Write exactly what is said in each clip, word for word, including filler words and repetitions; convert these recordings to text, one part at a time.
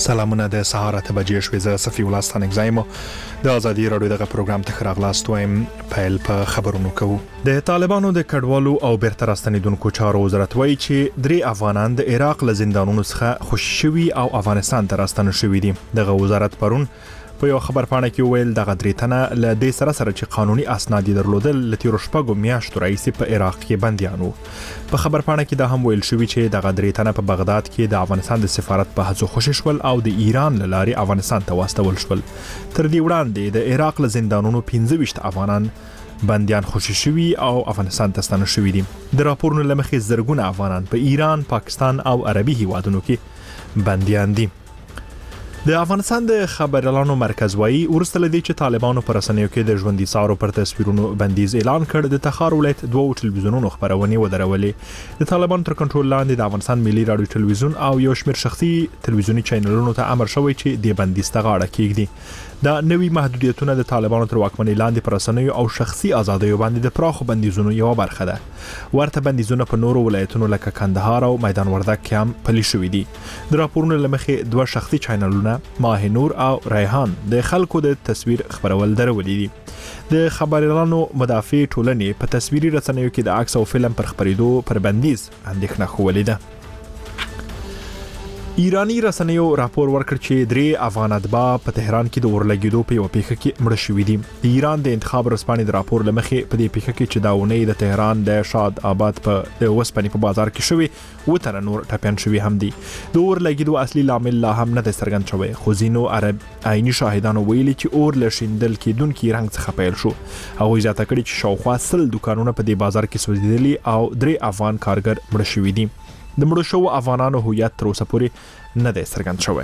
سلامونه د سهار اته بجې شوې. زه صفي الله ستانک زایم د ازادي راډیو دغه پروګرام ته خراغلاست وایم. پیل په خبرونو کوو. د طالبانو د کډوالو او بیرته راستنیدونکو چارو وزارت وایي چې درې افغانان د عراق له زندانونو څخه خوشي شوي او افغانستان ته راستنه شوي دي. دغه وزارت پرون په یو خبرپاڼه کې ویل دغه درې تنه له دې سره سره چې قانوني اسناد درلودل له تیرو شپږو میاشتو راهیسې په عراق کې بندیان وو. په خبرپاڼه کې دا هم ویل شوی چې دغه درې تنه په بغداد کې د افغانستان د سفارت په هڅو خوشي شول او د ایران له لارې افغانستان ته واستول شول. تر دې وړاندې د عراق له زندانونو پنځه ویشت افغانان بندیان خوشي شوي او افغانستان ته ستانه شوي دي. د راپورونو له مخې زرګونه افغانان په ایران، پاکستان او عربي هیوادونو کې بندیان دي. د افغانستان د خبريالانو مرکز وایي ورسته لدی چې طالبانو پر رسنیو کې د ژوندۍ سارو پر تصویرونو بندیز اعلان کړ. د تخار ولایت دوه ټلویزیونونو خبرونه ودرولې. د طالبانو تر کنټرول لاندې د افغانستان ملي رادیو ټلویزیون او یو شمېر شخصي ټلویزیونی چینلونو ته امر شوی چې د بندیز ته غاړه کېږدي. دا نوي محدودیتونه د طالبانو تر واکمنۍ لاندې پر رسنیو او شخصي ازادیو باندې د پراخو بندیزونو یو برخه ده. ورته بندیزونه په نورو ولایتونو لکه کندهار او میدان وردګ کې هم پلي شوي دي. د راپورونو له مخې دوه شخصي چینلونه ماه نور او ریحان د خلکو د تصویر خبرول درولې دي. د خبريالانو مدافع ټولنې په تصویري رسنیو کې د عکس او فلم پر خبرېدو پر بندیز اندېښنه خولې ده. ایرانی رسنیو راپور ورکړ چې درې افغان اتباع په تهران کې د اورلګیدو په یو پیښه کې مړه شوي دي. د ایران د انتخاب رسپانې د راپور لمخې په دې پیښه کې چې دا ونې د تهران د شاد آباد په وسپنې په بازار کې شوی و تر نور ټپيان شوي هم دي. د اورلګیدو اصلي لامل لا هم نه د څرګند شوی، خو ځینو عرب عیني شاهدانو ویلي چې اور له شیندل کېدونکي رنګ څخه پیل شو. هغوی زیاته کړي چې شاوخوا سل دکانونه په دې بازار کې سوځېدلي او درې افغان کارګر مړه شوي دي. د مړو شوو افغانانو هویت تر اوسه پورې نه دی څرګند شوی.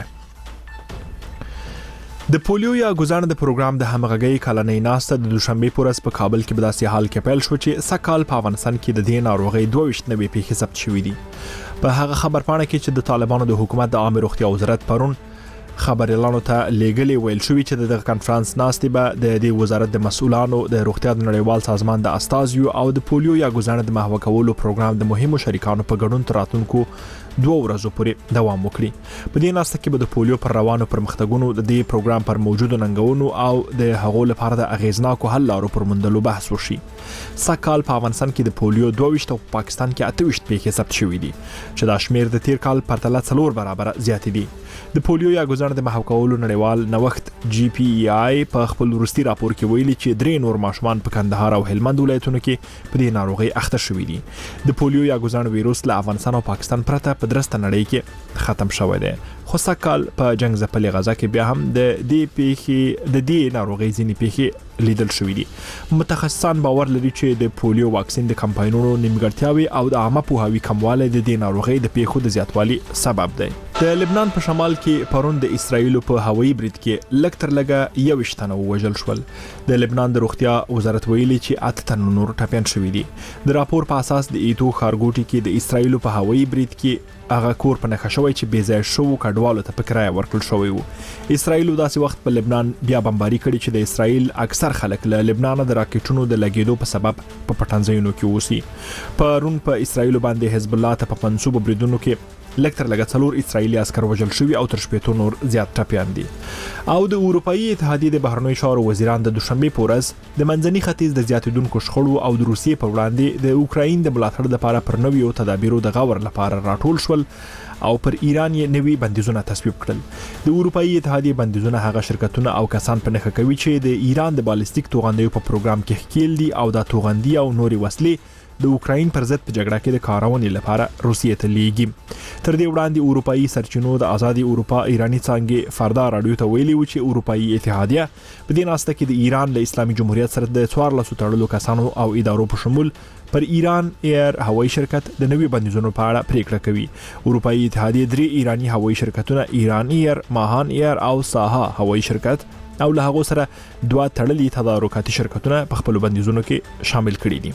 د پولیو یا ګزانه د پروګرام د همغږۍ کلنۍ ناسته د دوشنبه په ورځ په کابل کې په داسې حال کې پیل شو چې سکهال په افغانستان کې د دې ناروغۍ دوه ویشت نوي پیښې ثبت شوې دي. په هغه خبرپاڼه کې چې د طالبانو د حکومت د عامه روغتیا وزارت پرون خبريالانو ته لېږلې ویل شوی چې دغه کانفرنس ناستې به د دې وزارت د مسؤلانو د روغتیا د نړیوال سازمان د استازیو او د پولیو یا ګزانه د محو کولو پروګرام د مهمو شریکانو په ګډون تر راتلونکو دوه ورځو پورې دوام وکړي. په دې ناسته کې به د پولیو پر روانو پرمختګونو د دې پروګرام پر موجودو ننګونو او د هغو لپاره د اغیزناکو حل لارو پر موندلو بحث وشي. سکهال په افغانستان کې د پولیو دوه ویشت او پاکستان کې اته ویشت پیښې ثبت شوې دي چې دا شمیر د تیر کال په پرتله څلور برابر زیات دي. د پولیو یا ګزانه د محو کولو نړیوال نوښت جی پی ای آی په خپل وروستي راپور کې ویلي چې درې نور ماشومان په کندهار او هلمند ولایتونو کې په دې ناروغي اخته شوي دي. د پولیو یا ګزانه ویروس له افغانستان او پاکستان پرته په درسته نړۍ کې ختم شوی دی. خو سکهال په جنگ ځپلې غزا کې بیا هم د دې پیښې د دې ناروغي ځینې پیښې لیدل شوې دي. متخصصان باور لري چې د پولیو واکسین د کمپاینونو نیمګړتیاوې او د عامه پوهاوي کموالی د دې ناروغي د پیښو د زیاتوالي سبب دی. د لبنان په شمال کې پرون د اسرایل په هوایي برید کې لږ تر لږه یوویشت تنه ووژل شول. د لبنان د روغتیا وزارت ویلي چې اته تنه نور ټپیان شوي دي. د راپور په اساس د ایتو ښارګوټي کې د اسرایل په هوایي برید کې هغه کور په نښه شوی چې بې ځایه شوو کډوالو ته په کرایه ورکړل شوی وو. اسرایل داسې وخت په لبنان بیا بمباري کړي چې د اسرایل اکثر خلک له لبنان د راکټونو د لګیدو په سبب په پټنځایونو کې اوسي. پرون په اسرایل باندې حزب الله ته په منسوب بریدونو کې لږ تر لږه څلور اسرایلي عسکر وژل شوي او تر شپېتو نور زیات ټپیان دي. او د اروپایي اتحادیې د بهرنیو چارو وزیران د دوشنبه په ورځ د منځني ختیځ د زیاتېدونکو شخړو او د روسیې په وړاندې د اوکراین د ملاتړ لپاره پر نویو تدابیرو د غور لپاره راټول شول او پر ایران یې نوي بندیزونه تصویب کړل. د اروپایي اتحادیې بندیزونه هغه شرکتونه او کسان په نښه کوي چې د ایران د بالستیک توغندیو په پروګرام کې ښکیل دي او د توغندي او نوري وسلې د اوکراین پر ضد په جګړه کې د کارونې لپاره روسیې ته لیږي. تر دې وړاندې اروپایي سرچینو د آزادي اروپا ایرانی څانګې فردا راډیو ته ویلي و چې اروپایي اتحادیه په دې ناسته کې د ایران له اسلامي جمهوریت سره د څوارلسو تړلو کسانو او ادارو په شمول پر ایران ایر هوایي شرکت د نوي بندیزونو په اړه پریکړه کوي. اروپایي اتحادیه درې ایرانی هوایي شرکتونه ایران ایر، ماهان ایر او ساها هوایي شرکت او له هغو سره دوه تړلي تدارکاتي شرکتونه په خپل بندیزونو کې شامل کړي دي.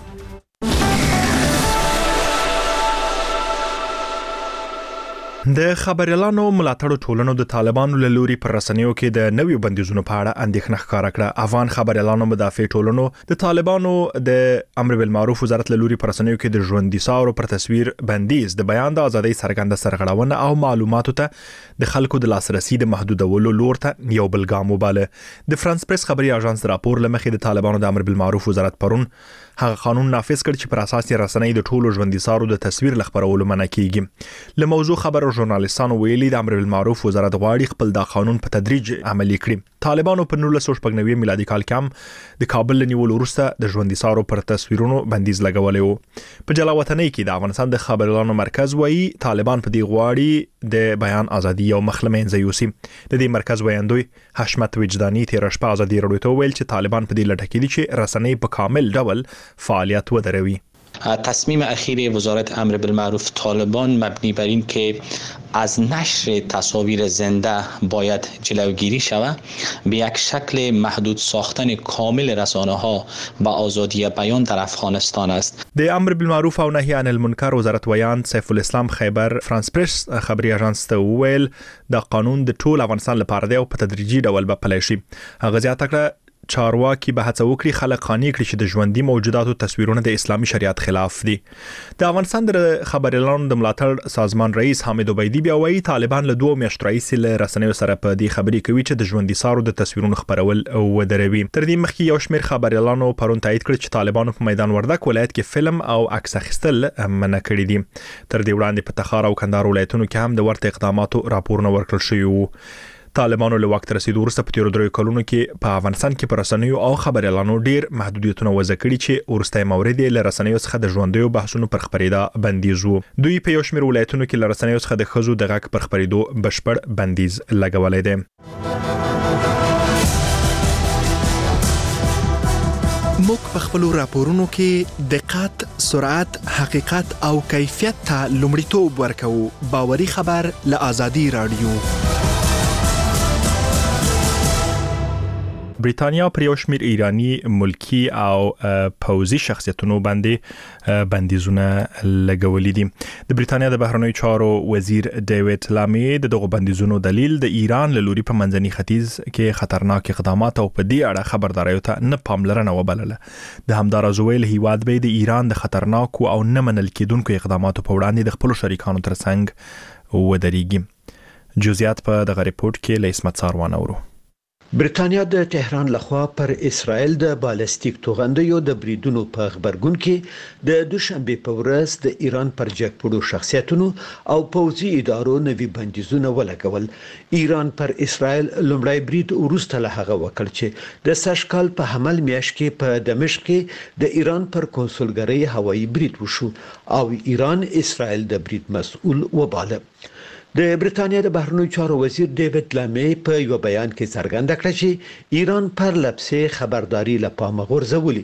د خبريالانو ملاتړو ټولنو د طالبانو له لوري پر رسنیو کې د نویو بندیزونو په اړه اندېښنه ښکاره کړه. افغان خبريالانو مدافع ټولنو د طالبانو د امر بالمعروف وزارت له لوري پر رسنیو کې د ژوندۍ سارو پر تصویر بندیز د بیان د ازادۍ څرګنده سرغړونه او معلوماتو ته د خلکو د لاسرسي د محدودولو لور ته یو بل ګام وباله. د فرانس پریس خبري اژانس راپور لمخې د طالبانو د امر بالمعروف وزارت پرون هغه قانون نافذ کړ چې پر اساس یې رسنۍ د ټولو ژوندۍ سارو د تصویر لخبرولو منع کیږي. له موضوع خبر ژورنالیستانو ویلي د امر بالمعروف وزارت غواړي خپل دا قانون په تدریج عملي کړي. طالبانو په نولس سوه شپږ نوي میلادي کال کې هم د کابل نیولو وروسته د ژوندۍ سارو پر تصویرونو بندیز لګولې و. په جلا وطنۍ کې د افغانستان د خبريالانو مرکز وایي طالبان په دې غواړي د بیان ازادي او مخلمنځ یوسي. د دې مرکز ویاندوی حشمت وجداني تیر شپه ازادي راډیو ته ویل چې طالبان په دې لټه کې دي چې رسنۍ په کامل ډول فعالیت ودروي. تصمیم اخیر وزارت امر بالمعروف طالبان مبنی بر این که از نشر تصاویر زنده باید جلوگیری شود به یک شکل محدود ساختن کامل رسانه ها با آزادی بیان در افغانستان است. د امر بالمعروف او نهی عن المنکر وزارت ویان سیف الاسلام خیبر فرانس پریس خبري اژانس ته ویل د قانون د ټول افغانستان لپاره دی او په تدریجي ډول به پلی شي. هغه زیاته کړه چارواکي به هڅه وکړي خلک قانع کړي چې د ژوندۍ موجوداتو تصویرونه د اسلامي شریعت خلاف دي. د افغانستان د خبريالانو د ملاتړ سازمان رئیس حامد عبیدی بیا وایي طالبان له دوه میاشتو راهیسې له رسنیو سره په دې خبرې کوي چې د ژوندۍ سارو د تصویرونو خبرول ودروي. تر دې مخکې یو شمېر خبريالانو پرون تایید کړ چې طالبانو په میدان وردک ولایت کې فلم او عکس اخیستل منع کړي دي. تر دې وړاندې په تخار او کندهار ولایتونو کې هم د ورته اقداماتو راپورونه ورکړل شوي وو. طالبانو له وخت رسیدو وروسته په تیرو دریو کلونو کې په افغانستان کې پر رسنیو او خبريالانو ډیر محدودیتونه وضع کړي چې ورسته مورد یې له رسنیو څخه د ژوندیو بحثونو پر خبرېدا بندیز وو. دوی په یو شمېر ولایتونو کې له رسنیو څخه د ښځو د غږ پر خبرېدو بشپړ بندیز لګولې دی. موږ په خپل راپورونو کې دقت، سرعت، حقیقت او کیفیت ته لومړیتوب ورکوو. باوري خبر له ازادي رادیو. بریتانیا پر یو شمېر ایرانی ملکی او پوځي شخصیتونو باندې بندیزونه لګولې دي. د بریتانیا د بهرنیو چارو وزیر ډیوډ لامي د دغه بندیزونو دلیل د ایران له لوري په منځني ختیځ کې خطرناک اقدامات او په دې اړه خبرداري ته نه پاملرنه وبلله. د همدارز ویل هیواد به د ایران د خطرناک او نه منل کېدونکو اقداماتو په وړاندې د خپل شریکانو ترڅنګ ودرېږي. جزئیات په دغه ریپورت کې له اسمت ساروان اورو. برېټانیا د تهران لخوا پر اسرائیل د بالستیک توغندیو د بریدونو په خبرګون کې د دوشنبه په ورځ د ایران پر جګپړو شخصیتونو او پوځي ادارو نوي بندیزونه ولګول. ایران پر اسرائیل لومړی برید وروسته له هغه وکړ چې د سشکال په حمل میاشت کې په دمشق کې د ایران پر کنسولګرۍ هوایي برید وشو او ایران اسرائیل د برید مسؤل وباله. د برېټانیا د بهرنیو چارو وزیر ډیوډ لامي په یو بیان کې څرګنده کړه چې ایران پر لپسې خبرداري لپاره غورځولي.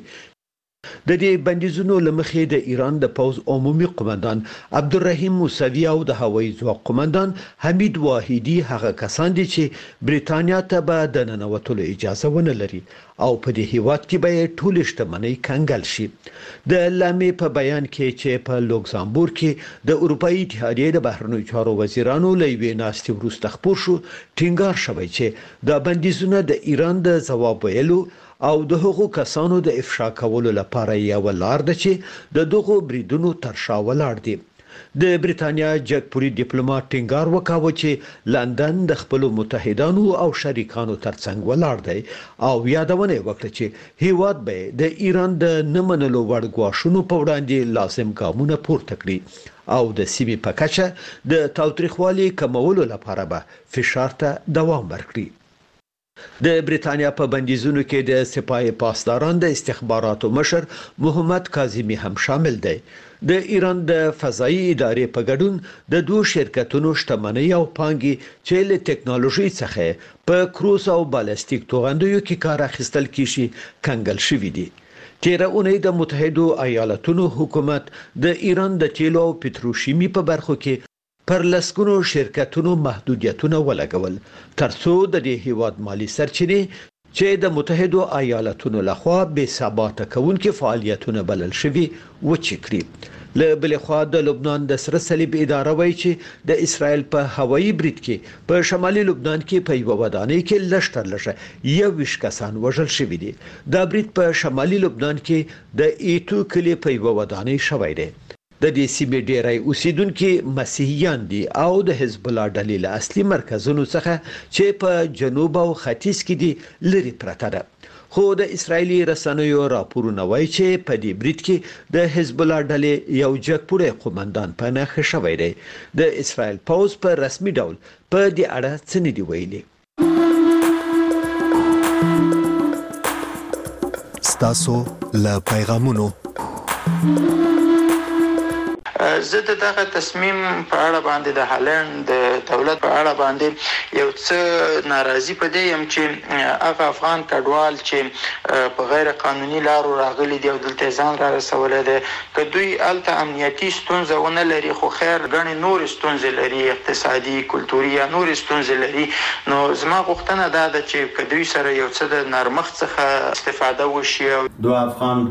د دې بندیزونو لمخې د ایران د پوز عمومي قومندان عبدالرحیم موسوی او د هوایي ځواک قومندان حمید واحدی هغه کسان دي چې برېټانیا ته به د ننوتلو اجازه ونه لري او په دې هیواد کې به ټول شتمنۍ کنګل شي. د لامي په بیان کې چې په لوکزامبورګ کې د اروپאי اتحادیې د بهرنیو چارو وزیرانو له یوې ناستې وروسته خپور شو ټینګار شوی چې د بندیزونو د ایران د ځواب ویلو او د هغو کسانو د افشا کولو لپاره یو لار ده چې د دغو بریدونو تر شا ولاړ دي. د برېټانیا جګپوري ډیپلوماټ ټینګار وکاوه چې لندن د خپل متحدانو او شریکانو ترڅنګ ولاړ دی او یادونه وکړه چې هیواد به د ایران د نمنلو وړ غواښونو په وړاندې لازم ګامونه پورته کړي او د سیمې په کچه د تاوتریخوالي کمولو لپاره به فشار ته دوام ورکړي. د برېټانیا په بندیزونو کې د سپاه پاسداران د استخباراتو مشر محمد کاظمی هم شامل دی. د ایران د فضایي ادارې په ګډون د دوه شرکتونو شتمنۍ او پانګې چې له ټکنالوژي څخه په کروز او بالستیک توغندیو کې کار اخیستل کیږي کنګل شوې دي. تیره اونۍ د متحدو ایالاتونو حکومت د ایران د تیلو او پتروشیمي په برخو کې پر لسګونو شرکتونو محدودیتونه ولګول ترڅو د دې هیواد مالی سرچینې چې د متحده ایالاتونو لخوا بې ثباته کوونکي فعالیتونه بلل شوي وچې کړي. له بلې خوا د لبنان د سره صلیب اداره وایي چې د اسرائیل په هوایي برید کې په شمالي لبنان کې په یو ودانۍ کې لشتر لشه یو ویش کسان وژل شوي دي. دا برید په شمالي لبنان کې د ایتو کلی په یو ودانۍ شوی دی. د دې سیمې ډیری اوسیدونکو مسیحیان دي او د حزب الله ډلې له اصلي مرکزونو څخه چې په جنوب او ختیځ کې دي لري پرته ده. خو د اسرایلی رسنیو راپورونه وایي چې په دې برید کې د حزب الله ډلې یو جګپوړی قومندان په نښه شوی دی. د اسرایل پوز په رسمي ډول په دې اړه څه نه دی ویلي. ستاسو له پیغامونو زه د دغه تصمیم په اړه باندې د هالند د دولت په اړه باندې یو څه ناراضي پدې يم چې هغه افغان کډوال چې په غیر قانوني لارو راغلي دي او دلته ځان را رسولي دي که دوی الته امنیتي ستونزه ونه لري خو خیر غني نور ستونزې لري اقتصادي کلتوري یا نور ستونزې لري نو زما غوښتنه دا ده چې که دوی سره یو څه د نرمښت څخه استفاده وشي. دو افغان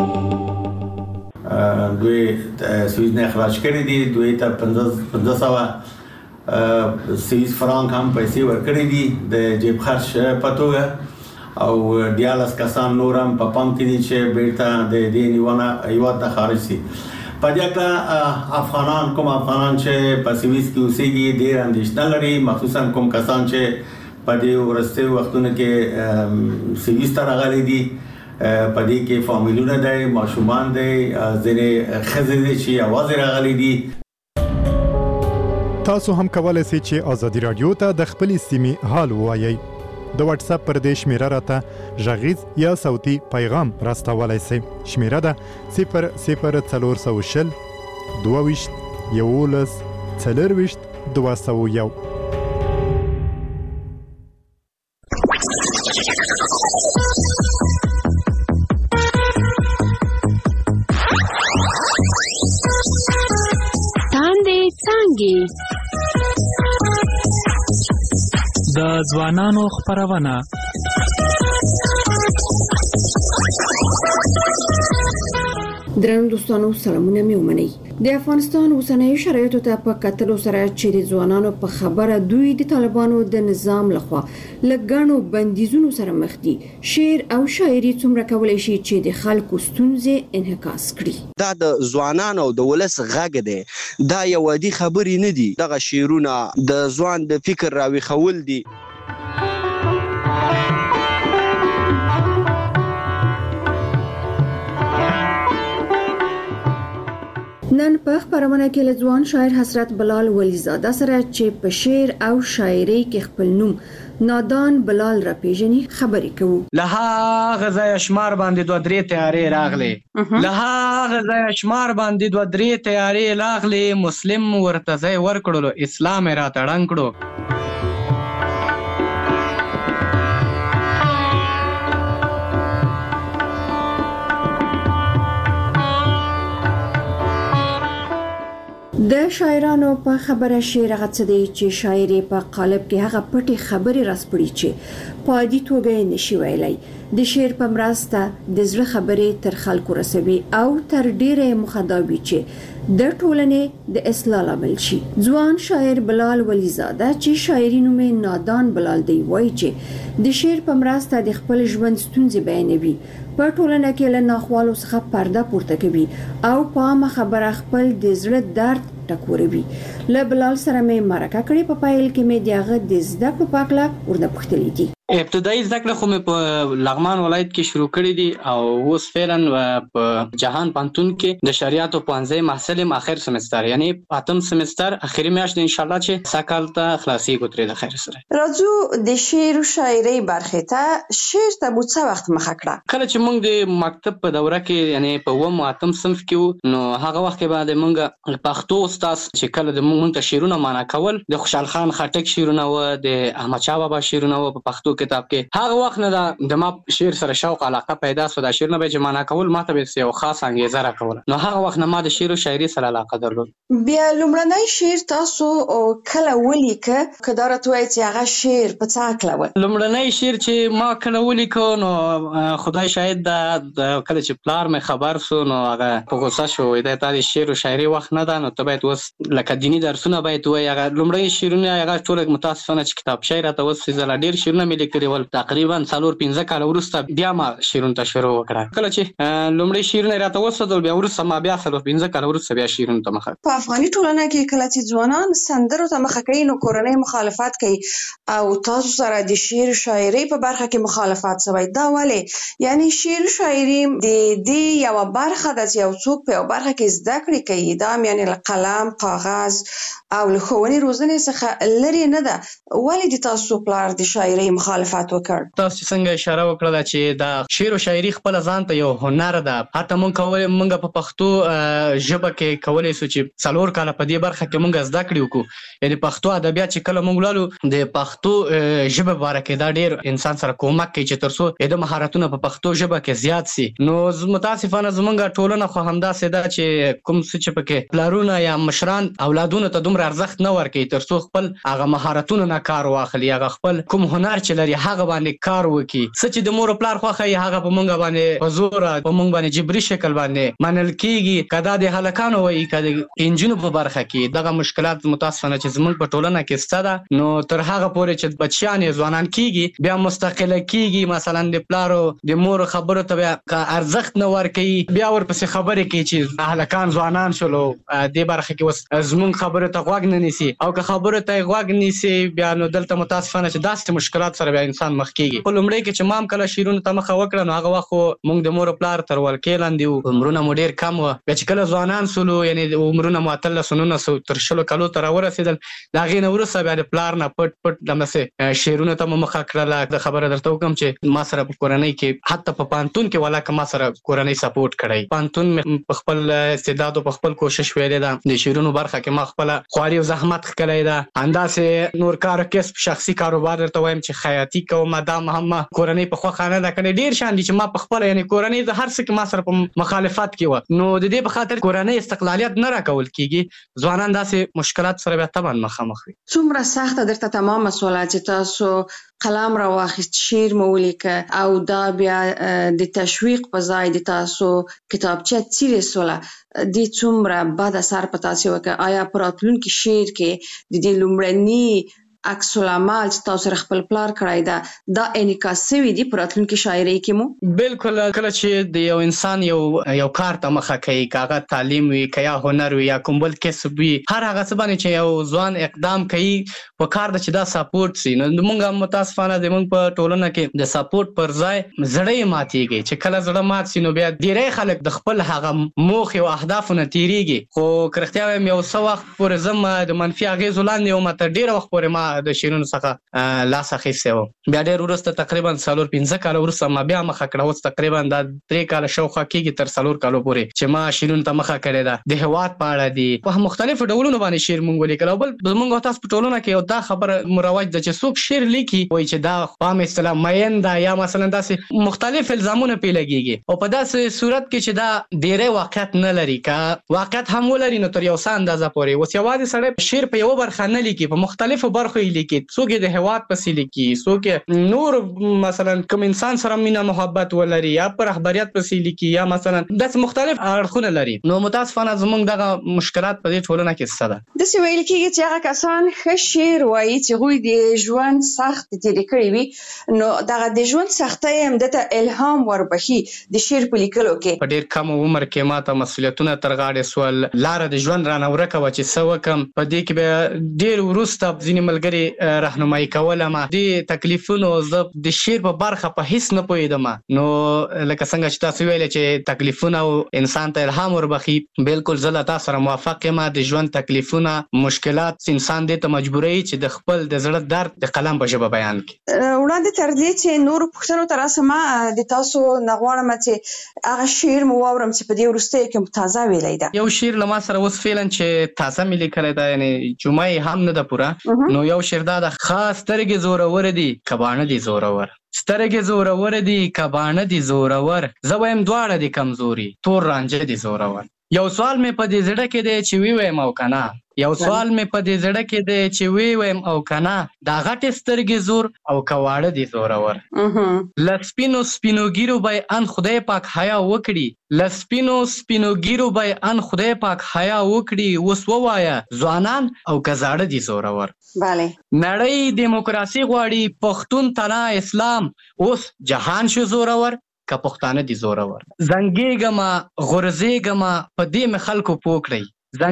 دوی سویز نه اخراج کړی دي دوی ته پنځه سوه سویز فرانک هم پیسې ورکړي دي د جیب خرچ په توګه او دیالس کسان نور هم په پام کې دي چې بیرته د دې نیونه هیواد ته خارج شي. په دې کې افغانان کوم افغانان چې په سویز کې اوسېږي ډېر اندېښنه لري مخصوصا کوم کسان چې په دې ورسته وختونو کې سویز ته راغلي دي په دې کې فامیلونه دي ماشومان دي ځینې ښځې دي چې اواز راغلي دي. تاسو هم کولای شئ چې ازادي رادیو ته د خپل سیمې حال ووایئ. د واتس اپ پر دې شمیره راته غږیز یا صوتي پیغام راستولای شئ. شمیره ده صفر صفر څلور سوه شل دوه ویشت یولس څلرویشت دوه سوه یو. د ځوانانو خپرونه درنو دوستانو سلامونه مې ومنئ. د افغانستان اوسنیو شرایطو ته په کتلو سره چې د ځوانانو په خبره دوی د طالبانو د نظام لخوا لګانو بندیزونو سره مخ دي شعر او شاعري څومره کولای شي چې د خلکو ستونزې انعکاس کړي. دا د ځوانانو د ولس غږ دی دا یو عادي خبرې نه دي. دغه شعرونه د ځوان د فکر راويخول دي. نن په خبرونه کې له ځوان شاعر حسرت بلال ولیزاده سره چې په شعر او شاعري کې خپل نوم نادان بلال را پیژني خبرې کوو. له هغه ځای شمار باندې دوه درې تیارې راغلي له هغه ځای شمار باندې دوه درې تیارې راغلي مسلم ورته ځای ورکړلو اسلام را تړنګ کړو. د شاعرانو په خبره شعر غڅ دی چې شاعري په قالب کې هغه پټي خبرې راسپړي چې په عادي توګه نشي ویلای. د شعر په مرسته د زړه خبرې تر خلکو رسوي او تر ډیره مخاطبي چې د ټولنې د اصلاح لامل شي. ځوان شاعر بلال ولیزاده چې شاعري نوم نادان بلال دی وایي چې د شعر په مرسته د خپل ژوند ستونزې بیانوي په ټولنه کې له ناخوالو څخه پرده پورته کوي او په عامه خبره خپل د زړه درد ټکوروي. له بلال سره مې مرکه کړې په پایل کې مې دغه د زده کړو په اړه ورته پوښتلې دي. ابتدایي زده کړې خو مې په لغمان ولایت کې شروع کړې دي او اوس فعلا په جهان پانتون کې د شریعت او پوهنځي محصل یم اخر سمستر یعنی اتم سمستر اخري میاشت ان شاء الله چې ساکال ته خلاصي کوتري د خیر سره. راځو د شعر او شاعري برخه ته شعر ته مو څه وخت مخه کړه؟ کله چې موږ د مکتب په دوره کې یعنی په و اتم صنف کې نو هغه وخت کې بعد موږ پښتو استاد چې کله د موږ ته شعرونه معنا کول د خوشحال خان خټک شعرونه و د احمد شاه بابا شعرونه و په پښتو کتاب کې هغه وخت نه دا د ما شعر سره شوق علاقه پیدا شو. دا شعر نه به چې معنا کول ماته به یو خاص انګیزه راکوله. نو هغه وخت نه ما د شعر او شاعري سره علاقه درلود. بیا لومړنی شعر تاسو کله ولیکه که دا راته وایي چې هغه شعر په څه هکله و؟ لومړنی شعر چې ما کله ولیکو نو خدای شاهد دا کله چې پلار مې خبر سو نو هغه په غوسه شو. دا تا د شعر او شاعري وخت نه ده نو ته باید اوس لکه دیني درسونه باید وایي. هغه لومړني شعرونه هغه ټول متاسفانه چې کتابچه یې راته اوس زه لا ډېر شعرونه مې لیکلي ول. تقریبا څلور پنځه کاله وروسته بیا ما شعرونو ته شروع وکړه. کله چې لومړی شعرونه یې راته وسودل بیا وروسته ما بیا څلور پنځه کاله وروسته بیا شعرونو ته مخه. په افغاني ټولنه کې کله چې ځوانان سندرو ته مخه کوي نو کورنۍ مخالفت کوي او تاسو سره د شعر شاعري په برخه کې مخالفت شوی. دا ولې؟ یعنی شعر شاعري د دې یو برخه ده چې یو څوک په یو برخه کې زده کړې کوي. دا یعنی له قلم کاغذ او له ښوونې روزنې څخه لرې نه ده. ولې د تاسو پلار د شاعري مخالفت وکړ؟ تاسو څنګه اشاره وکړه چې دا شعر او شاعري خپل ځان ته یو هنر ده. حتی مونږ کولای مونږ په پښتو ژبه کې کولای سو چې څلور کاله په دې برخه کې مونږ زده کړی وکړو. یعنی پښتو ادبیات چې کله مونږ لالو د پښتو ژبه باره کې دا ډېر انسان سره کومک کوي چې ترڅو د مهارتونه په پښتو ژبه کې زیات سي. نو متاسفانه زمونږ ټولنه خو همداسې ده چې کوم څه چې پکې پلارونه یا مشران اولادونو ته دومره ارزښت نه ورکوي ترڅو خپل هغه مهارتونه نه کار واخلي، هغه خپل کوم هنر چې لري هغه باندې کار وکړي. څه چې د مور پلار خوښه یې هغه په مونږ باندې په زور په مونږ باندې جبري شکل باندې منل کېږي. که دا د هلکانو وایي که د انجونو په برخه کې دغه مشکلات متاسفانه چې زمونږ په ټولنه کې شته ده. نو تر هغه پورې چې بچیان یې ځوانان کېږي بیا مستقله کېږي، مثلا د پلارو د مور خبرو ته بیا ارزښت نه ورکوي، بیا ورپسې خبرې کوي چې هلکان ځوانان شولو دې برخه کې اوس زمونږ خبرو ته غوږ نه نیسي. او که خبرو ته یې غوږ نیسي بیا نو دلته متاسفانه چې داسې مشکلات سره بیا انسان مخ کېږي. په لومړی کې چې ما هم کله شعرونو ته مخه وکړه نو هغه وخت خو مونږ د مور پلار تر ولکې لاندې وو، عمرونه مو ډېر کم وه. بیا چې کله ځوانان سولو یعنې عمرونه مو اتلس نولس تر شلو کلو ته راورسېدل، د هغې نه وروسته بیا د پلار نه پټ پټ دمسې شعرونو ته مو مخه کړله. د خبره درته وکړم چې ما سره په کورنۍ کې حتی په پوهنتون کې ولاکه ما سره کورنۍ سپورټ کړی. پوهنتون مې په خپل استعداد او په خپل کوشش ویلی ده. د شعرونو برخه کې ما خپله خواري او زحمت ښکلی ده. همداسې نور کار کسب شخصي کاروبار درته وایم چې خیاطي کوم، دا هم ما کورنۍ په خوښه نه ده کړې. ډېر شیان دي چې ما په خپله یعنې کورنۍ د هر څه کې ما سره په مخالفت کې وه. نو د دې په خاطر کورنۍ استقلالیت نه راکول کېږي. ځوانان داسې مشکلات سره بیا طبعا مخامخ وي. څومره سخته درته تمامه سوله چې تاسو قلم را واخیست شعر مو ولیکه او دا بیا د تشویق په ځای د تاسو کتابچه څیرې سوله، دې څومره بد اثر په تاسو وکړ؟ آیا په راتلونکي شعر کې د دې لومړني عکس العمل چې تاسو سره خپل پلار کړی ده دا انعکاس شوی دی په راتلونکي شاعرۍ کې مو؟ بالکل. کله چې د یو انسان یو یو کار ته مخه کوي، که هغه تعلیم وي که یا هنر وي یا کوم بل کسب وي، هر هغه څه باندې چې یو ځوان اقدام کوي په کار ده چې دا سپورټ سي. نو موږ متاسفانه زموږ په ټولنه کې د سپورټ پر ځای زړه یې ماتېږي. چې کله زړه مات سي نو بیا ډېری خلک د خپل هغه موخې او اهدافو نه تېرېږي. خو که رښتیا وایم یو څه وخت پورې زه د منفي اغېزو لاندې وم، تر ډېره وخت پورې ما د شعرونو څخه لاس اخیستی و. بیا ډېر وروسته تقریبا څلور پنځه کاله وروسته ما بیا مخه کړه. اوس تقریبا دا درې کاله شاوخوا کېږي تر څلور کالو پورې چې ما شعرونو ته مخه کړې ده. د هېواد په اړه دي، په مختلفو ډولونو باندې شعر مونږ ولیکل. او بل زمونږ او تاسو په ټولنه کې یو دا خبره مروج ده چې څوک شعر لیکي وایي چې دا په عامه اصطلاح مین ده یا مثلا داسې مختلف الزامونه پرې لګېږي. او په داسې صورت کې چې دا ډېری واقعیت نه لري، که واقعیت هم ولري نو تر یو څه اندازه پورې. اوس یوازې سړی شعر په یوه برخه نه لیکي، په مختلفو برخو یې لیکي. څوک یې د هېواد پسې لیکي، څوک یې نور مثلا کوم انسان سره مینه محبت ولري یا پر رهبریت پسې لیکي یا مثلا داسې مختلف اړخونه لري. نو متاسفانه زموږ دغه مشکلات په دې ټولنه کې شته ده. داسې ویل کېږي چې هغه کسان ښه شعر وایي چې هغوی د ژوند سخت تېرې کړي وي، نو دغه د ژوند سختۍ هم ده ته الهام وربخي د شعر په لیکلو کې. په ډېر کم عمر کې ما ته مسؤلیتونه تر غاړې سول، لاره د ژوند رانه ورکه وه چې څه وکړم. په دې کې بیا ډېر وروسته ځینې ملګري رهنمایي کولم. دې تکلیفونو زه د شعر په برخه په هیڅ نه پوهېدم. نو لکه څنګه چې تاسو ویلې چې تکلیفونه انسان ته الهام وربخي، بالکل زه له تا سره موافق یم. د ژوند تکلیفونه مشکلات انسان دې ته مجبوروي چې د خپل د زړه درد د قلم په ژبه بیان کړي. وړاندې تر دې چې نورو پوښتنو ته راسم، د تاسو نه غواړم چې هغه شعر مو واورم چې په دې وروستیو کې مو تازه ویلی ده. یو شعر له ما سره اوس فعلا چې تازه مې لیکلی ده، یعنې جمعه یې هم نه ده پوره. نو یو یو شعر دا د خاص سترګې زورور دي کبانه دي زورور سترګې زورور دي کبانه دي زورور زه وایم دواړه دي کمزوري تور رانجه دي زورور یو سوال مې په دې زړه کې دی چې وی وایم او کنه یو سوال مې په دې زړه کې دی چې وی وایم او کنه دا غټې سترګې زور او کواړه دي زورور لسپینو سپینو ګیرو بای ان خدای پاک حیا وکړي لسپینو سپینو ګیرو بای ان خدای پاک حیا وکړي اوس ووایه ځوانان او کزاړه دي زورور بله نړۍ دیموکراسي غواړي پښتون تنا اسلام اوس جهان شو زورور که پښتانه دي زورور زنګېږمه غورځېږمه په دې مې خلکو پوه کړئ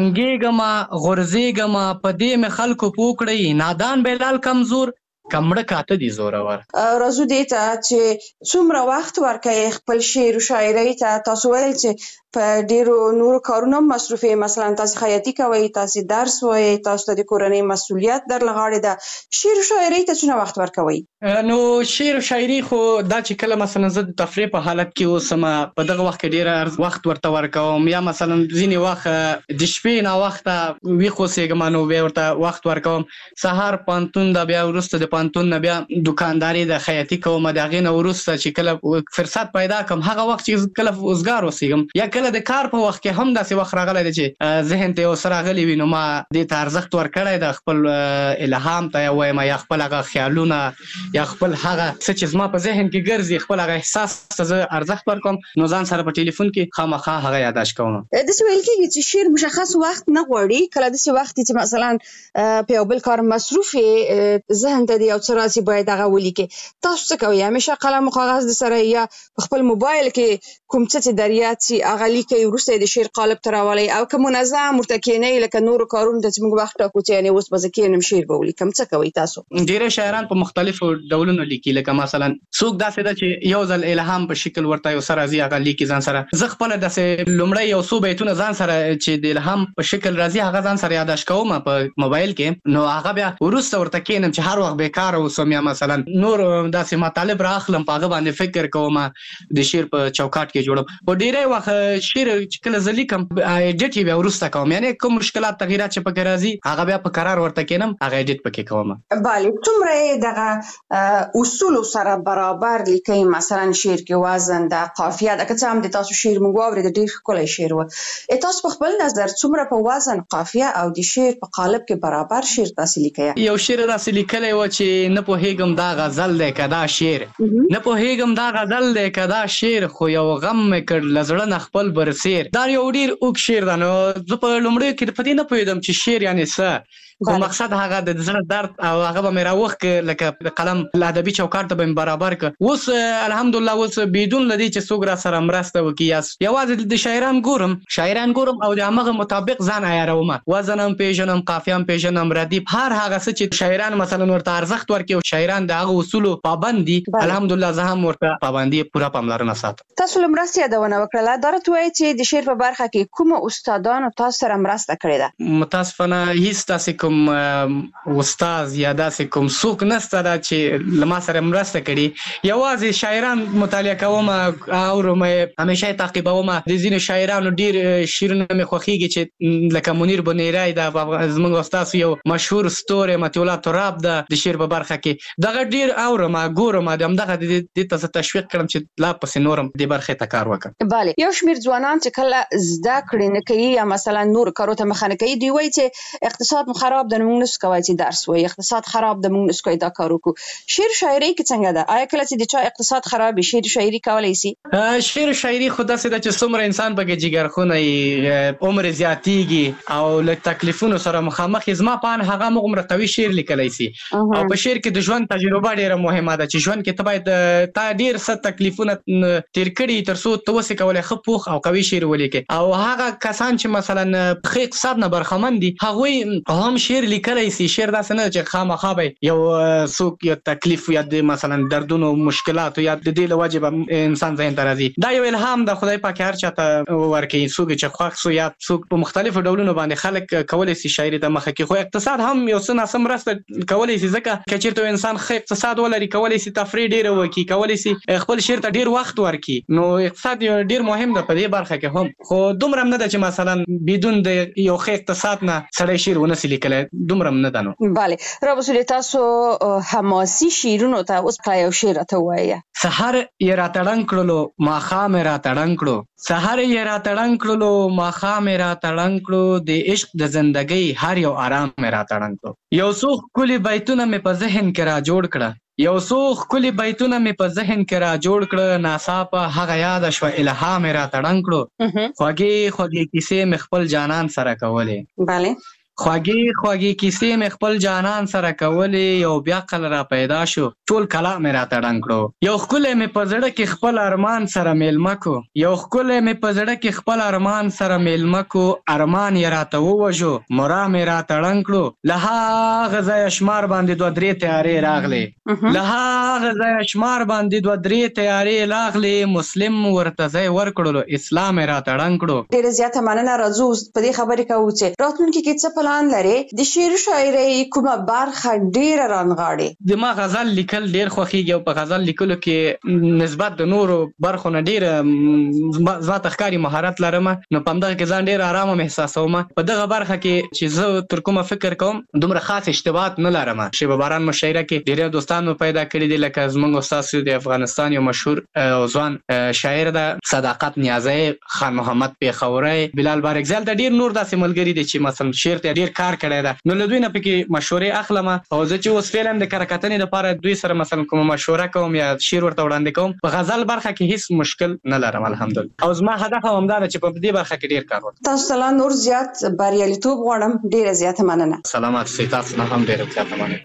زنګېږمه غورځېږمه په دې مې خلکو پوه کړئ نادان بلال کمزور کمړه کاته دي زورور راځو دې ته چې څومره وخت ورکوي خپل شعر او شاعرۍ ته تاسو ویل چې په ډیرو نورو کارونو مصروف یې مثلا تاسو خیاطي کوئ تاسو درس وایي تاسو ته د کورنۍ مسؤلیت در لغاړې ده شعر او شاعرۍ ته څومره وخت ورکوي نو شعر او شاعري خو دا چې کله مثلا زه د تفریح په حالت کې اوسم په دغه وخت کې ډیر وخت ورته ورکوم یا مثلا ځینې وخت د شپې نه وخت وی خو سیګم نو به ورته وخت ورکوم سهار پانتون د بیا ورسته د پانتون نه بیا دکانداري د خیاطي کوم د غینه ورسته چې کله فرصت پیدا کوم هغه وخت چې کله وزګار وسیګم یا کله د کار په وخت کې هم داسې وخت راغلی دی چې ذهن ته یو څه راغلی وي نو ما دې ته ارزښت ورکړی د خپل الهام ته یا وایم یا خپل هغه خیالونه یا خپل هغه څه چې زما په ذهن کې ګرځي خپل هغه احساس ته زه ارزښت ورکوم نو ځان سره په ټلیفون کې خامخا هغه یادداشت کوم داسې ویل کېږي چې شعر مشخص وخت نه غواړي کله داسې وخت چې مثلا په یو بل کار مصروف یې ذهن ته یو څه راسي باید هغه ولیکي تاسو څه کوئ همیشه قلم او کاغذ د سره یا په خپل موبایل کې کوم څه چې دریات چې هغه لیکي وروسته د شعر قالب ته راولئ او که منظم ورته کښېنئ لکه نورو کارونو ته چې موږ وخت ټاکو چې یعنې اوس به زه کښېنم شعر به ولیکم څه کوئ تاسو ډېری شاعران په مختلفو ډولونو لیکي لکه مثلا څوک داسې ده چې یو ځل الهام په شکل ورته یو څه راځي هغه لیکي ځان سره زه خپله داسې لومړی یو څو بیتونه ځان سره چې د الهام په شکل راځي هغه ځان سره یادداشت کوم په موبایل کې نو هغه بیا وروسته ورته کښېنم چې هر وخت بیکاره اوسم یا مثلا نور داسې مطالب راخلم په هغه باندې فکر کوم د شعر په چوکاټ کې جوړم په ډېری وخت شعر چې کله زه لیکم ایډیټ یې بیا وروسته کوم یعنې کوم مشکلات تغیرات چې پکې راځي هغه بیا په قرار ورته کښېنم هغه ایډیټ پکې کوم بله څومره یې دغه اصولو سره برابر لیکئ مثلا شعر کې وزن ده قافیه ده که څه هم د تاسو شعر موږ واورېد ډېر ښکلی شعر و تاسو په خپل نظر څومره په وزن قافیه او د شعر په قالب کې برابر شعر تاسو لیکئ یو شعر داسې لیکلی و چې نه پوهېږم دا غزل دی که دا شعر نه پوهېږم دا غزل دی که دا شعر خو یو غم مې کړ له زړه نه خپل برسیر دا یو ډېر اوږد شعر ده نو زه په لومړیو کې په دې نه پوهېدم چې شعر یعنې څه خو مقصد هغه د زړه درد او هغه به مې راوښ که لکه د قلم ادبي چوکاټ ته به مې برابر که اوس الحمدلله اوس بدون له دې چې څوک را سره مرسته وکړي یا یوازې د شاعران ګورم شاعران ګورم او د همغه مطابق ځان عیاروم وزن هم پېژنم قافیه هم پېژنم ردیف هر هغه څه چې شاعران مثلا ورته ارزښت ورکړي او شاعران د هغه اصولو پابند دي الحمدلله زه هم ورته پابندي پوره پاملرنه ساتم تاسو له مرستې یادونه وکړله دا راته ووایئ چې د شعر په برخه کې کومو استادانو تاسو سره مرسته کړې ده متاسفانه هېڅ داسې کوم استاد یا داسې کوم څوک نشته دا چې له ما سره مرسته کړي یوازې شاعران مطالعه کوم اورم همیشه یې تعقیبوم د ځینو شاعرانو ډېر شعرونه مې خوښېږي چې لکه منیر بنیری ده زموږ استاد یو مشهور ستوری مطیع الله تراب ده د شعر په برخه کې دغه ډېر اورم ګورم د همدغه دې ته زه تشویق کړم چې لا پسې نورم دې برخې ته کار وکړم بله یو شمېر ځوانان چې کله زده کړې نه کوي یا مثلا نور کارو ته مخه نه کوي دوی وایي چې اقتصاد مو خراب ده موږ نسو کوای چې درس وایي اقتصاد خراب ده موږ نسو کوای دا کار وکړو شعر شاعري کې څنګه ده آیا کله چې د چا اقتصاد خراب وي شعر شاعري کولی شي شعر شاعري خو داسې ده چې څومره انسان پکې جګرخونه یي عمر زیاتیږي او له تکلیفونو سره مخامخ یې زما په اند هغه همغومره قوي شعر لیکلی شي او په شعر کې د ژوند تجربه ډېره مهمه ده چې ژوند کې ته باید تا ډېر څه تکلیفونه تېر کړي تر څو ته وسې کولی ښه پوخ او قوي شعر ولیکې او هغه کسان چې مثلا ښه اقتصاد نه برخمن دي هغوی هم شعر لیکلی شي شعر داسې نه چې خامخا به یو څوک یا تکلیف یا د مثلا دردونو مشکلاتو یا د دې له وجې به انسان ذهن ته راځي دا یو الهام د خدای پاک هر چا ته ورکوي څوک چې خوښ سو یا څوک په مختلفو ډولونو باندې خلک کولی شي شاعري ته مخه کړي خو اقتصاد هم یو څه ناسم مرسته کولی شي ځکه که چېرته انسان ښه اقتصاد ولري کولی شي تفریح ډېره وکړي کولی شي خپل شعر ته ډېر وخت ورکړي نو اقتصاد یو ډېر مهم ده په دې برخه کې هم خو دومره نه ده چې مثلا بدون د یو ښه اقتصاد نه سړی شعر ونسي لیکلی، دومره نه ده. نو بله رابطه تاسو حماسي شعرونو ته اوس په یو شعر ته وایه. سحر یې راتړنګ کړلو ماښام یې راتړنګ کړو، سحر یې راتړنګ کړلو ماښام یې راتړنګ کړو، د عشق د زندګۍ هر یو آرام یې راتړنګ کړو. یو څو ښکلي بیتونه مې په ذهن کې را جوړ کړه، یو څو ښکلي بیتونه مې په ذهن کې را جوړ کړه، ناڅاپه هغه یاده شوه الهام یې راتړنګ کړو. خوږې خوږې کیسې مې خپل جانان سره کولې، بله خوږې خوږې کیسې مې خپل جانان سره کولې، یو بیا قل را پیدا شو ټول کلام مې راتړنګ کړو. یو ښکلی مې په زړه کې خپل ارمان سره میلمه کو، یو ښکلی مې په زړه کې خپل ارمان سره میلمه کو، ارمان یې راته ووژو مرا مې راتړنګ کړو. له هغه ځایه شمار باندې دوه درې تیارې راغلې، له هغه ځایه شمار باندې دوه درې تیارې راغلې، مسلم ورته ځای ورکړلو اسلام یې راتړنګ کړو. ډېره زیاته مننه. راځو په دې خبرې کوو چې راتلونکي کې څه پلان لري؟ د شعر شاعرۍ کومه برخه ډېره رانغاړي؟ د ما غزل لیکل ډېر خوښیږي او په غزل لیکلو کې نسبت د نورو برخو نه ډېره زما ته ښکاري مهارت لرم، نو په همدغه کې ځان ډېر ارامه محساسوم. په دغه برخه کې چې زه تر کومه فکر کوم دومره خاص اشتباهات نه لرم. شیبه باران مشاعره کې ډېر دوستان مو پیدا کړي دي، لکه زموږ استاد د افغانستان یو مشهور او ځوان شاعر ده صداقت نیازی، خان محمد پیښوری، بلال بارګزال، د ډېر نور داسې ملګري دي چې مثلا شعر ته ډېر کار کړی ده. نو له دوی نه پکې مشورې اخلم او زه چې اوس فعلا د کره کتنې لپاره دوی سره مثلا کومه مشوره کوم یا شعر ورته وړاندې کوم، په غزل برخه کې هیڅ مشکل نه لرم الحمدلله. او زما هدف هم همدا ده چې په دې برخه کې ډېر کار وکړم. تاسو ته نور زیات بریالیتوب غواړم. ډېره زیاته مننه. سلامات سئ. تاسو نه هم ډېره زیاته مننه.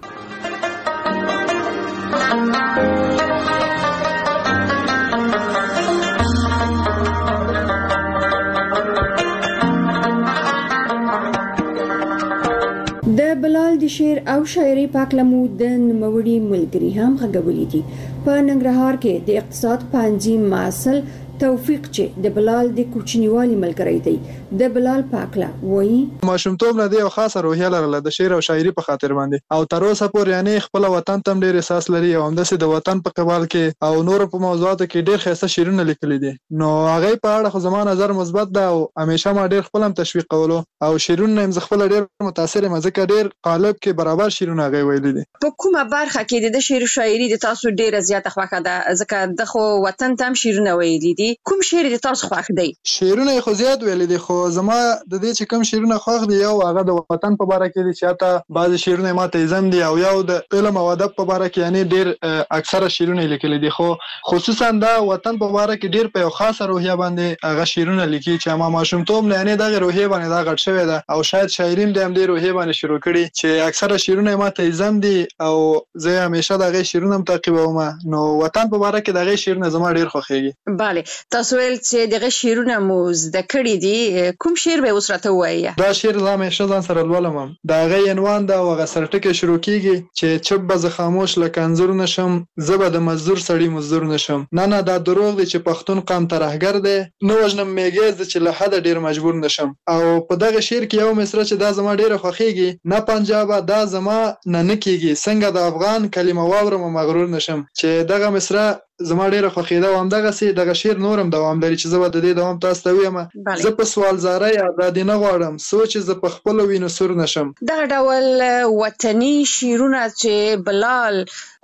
د بلال د شعر او شاعري پاکلمو د نوموړي ملګري هم غږولي دي. په ننګرهار کې د اقتصاد پوهنځي محصل توفیق چې د بلال د کوچنیوالي ملګری دی، د بلال پاکلا وایي ماشومتوب نه دی او خاصه روحیه لرله د شعر او شاعري په خاطر باندې، او تر اوسه پورې یعنی خپل وطن تم ډېر احساس لري او همداسې د وطن په قبال کې او نور په موضوعاتو کې ډېر ښایسته شعرونه لیکلي دي. نو هغه په اړه خو زما نظر مثبت ده او همیشه ما ډېر خپل هم تشویق کولو او شعرونه هم زه خپل ډېر متاثر یم ځکه ډېر قالب کې برابر شعرونه هغه ویلي دي. په کومه برخه کې د شعر شاعري د تاسو ډېره زیاته خوښه ده؟ ځکه د خو وطن تم شعرونه ویلي دي، کوم شعر د تاسو خوښ دی؟ شعرونه خو زیات ویلي دي، خو زما د دې چې کوم شعرونه خوښ دي یو هغه د وطن په باره کې دي چې حتی بعضې شعرونه ما ته الزام دي، او یو د علم او ادب په باره کې یعنی ډېر اکثره شعرونه لیکلي دي، خو خصوصا دا وطن په باره کې ډېر په یو خاصه روحیه باندې هغه شعرونه لیکي چې ما ماشومتوب نه یعنی دغه روحیه باندې دا غټ شوی ده او شاید شاعرین د همدې روحیه باندې شروع کړي چې اکثره شعرونه ما ته الزام دي او زه همیشه دغه شعرونه هم تعقیبوم. نو وطن په باره کې دغه شعرونه زما ډېر خوښیږي. بله تاسو ویل چې دغه شعرونه مو زده کړي دي، کوم شعر به اوس راته ووایه؟ دا شعر زه همیشه ځان سره لولم هم، د هغې عنوان ده او هغه سرټکی شروع کېږي چې چپ به زه خاموش لکه انځور نشم، زه به د مزدور سړي مزدور نشم، نه نه دا دروغ دی چې پښتون قام ترهګر دی، نه وژنم میږی زه چې له حده ډېر مجبور نشم. او په دغه شعر کې یو مصره چې دا زما ډېره خوښیږي، نه پنجابه دا زما نه نه کېږي، څنګه د افغان کلمه واورم مغرور نشم، چې دغه مصره زما ډیره خوښیده او همدغسې دغه شعر نور هم دوام لري چې زه به د دې دوام تاسو ته ویم. زه په سوالزارۍ ازادي نه غواړم، سوچ زه په خپلو وینو سور نشم. دغه ډول وطني شعرونه چې بلال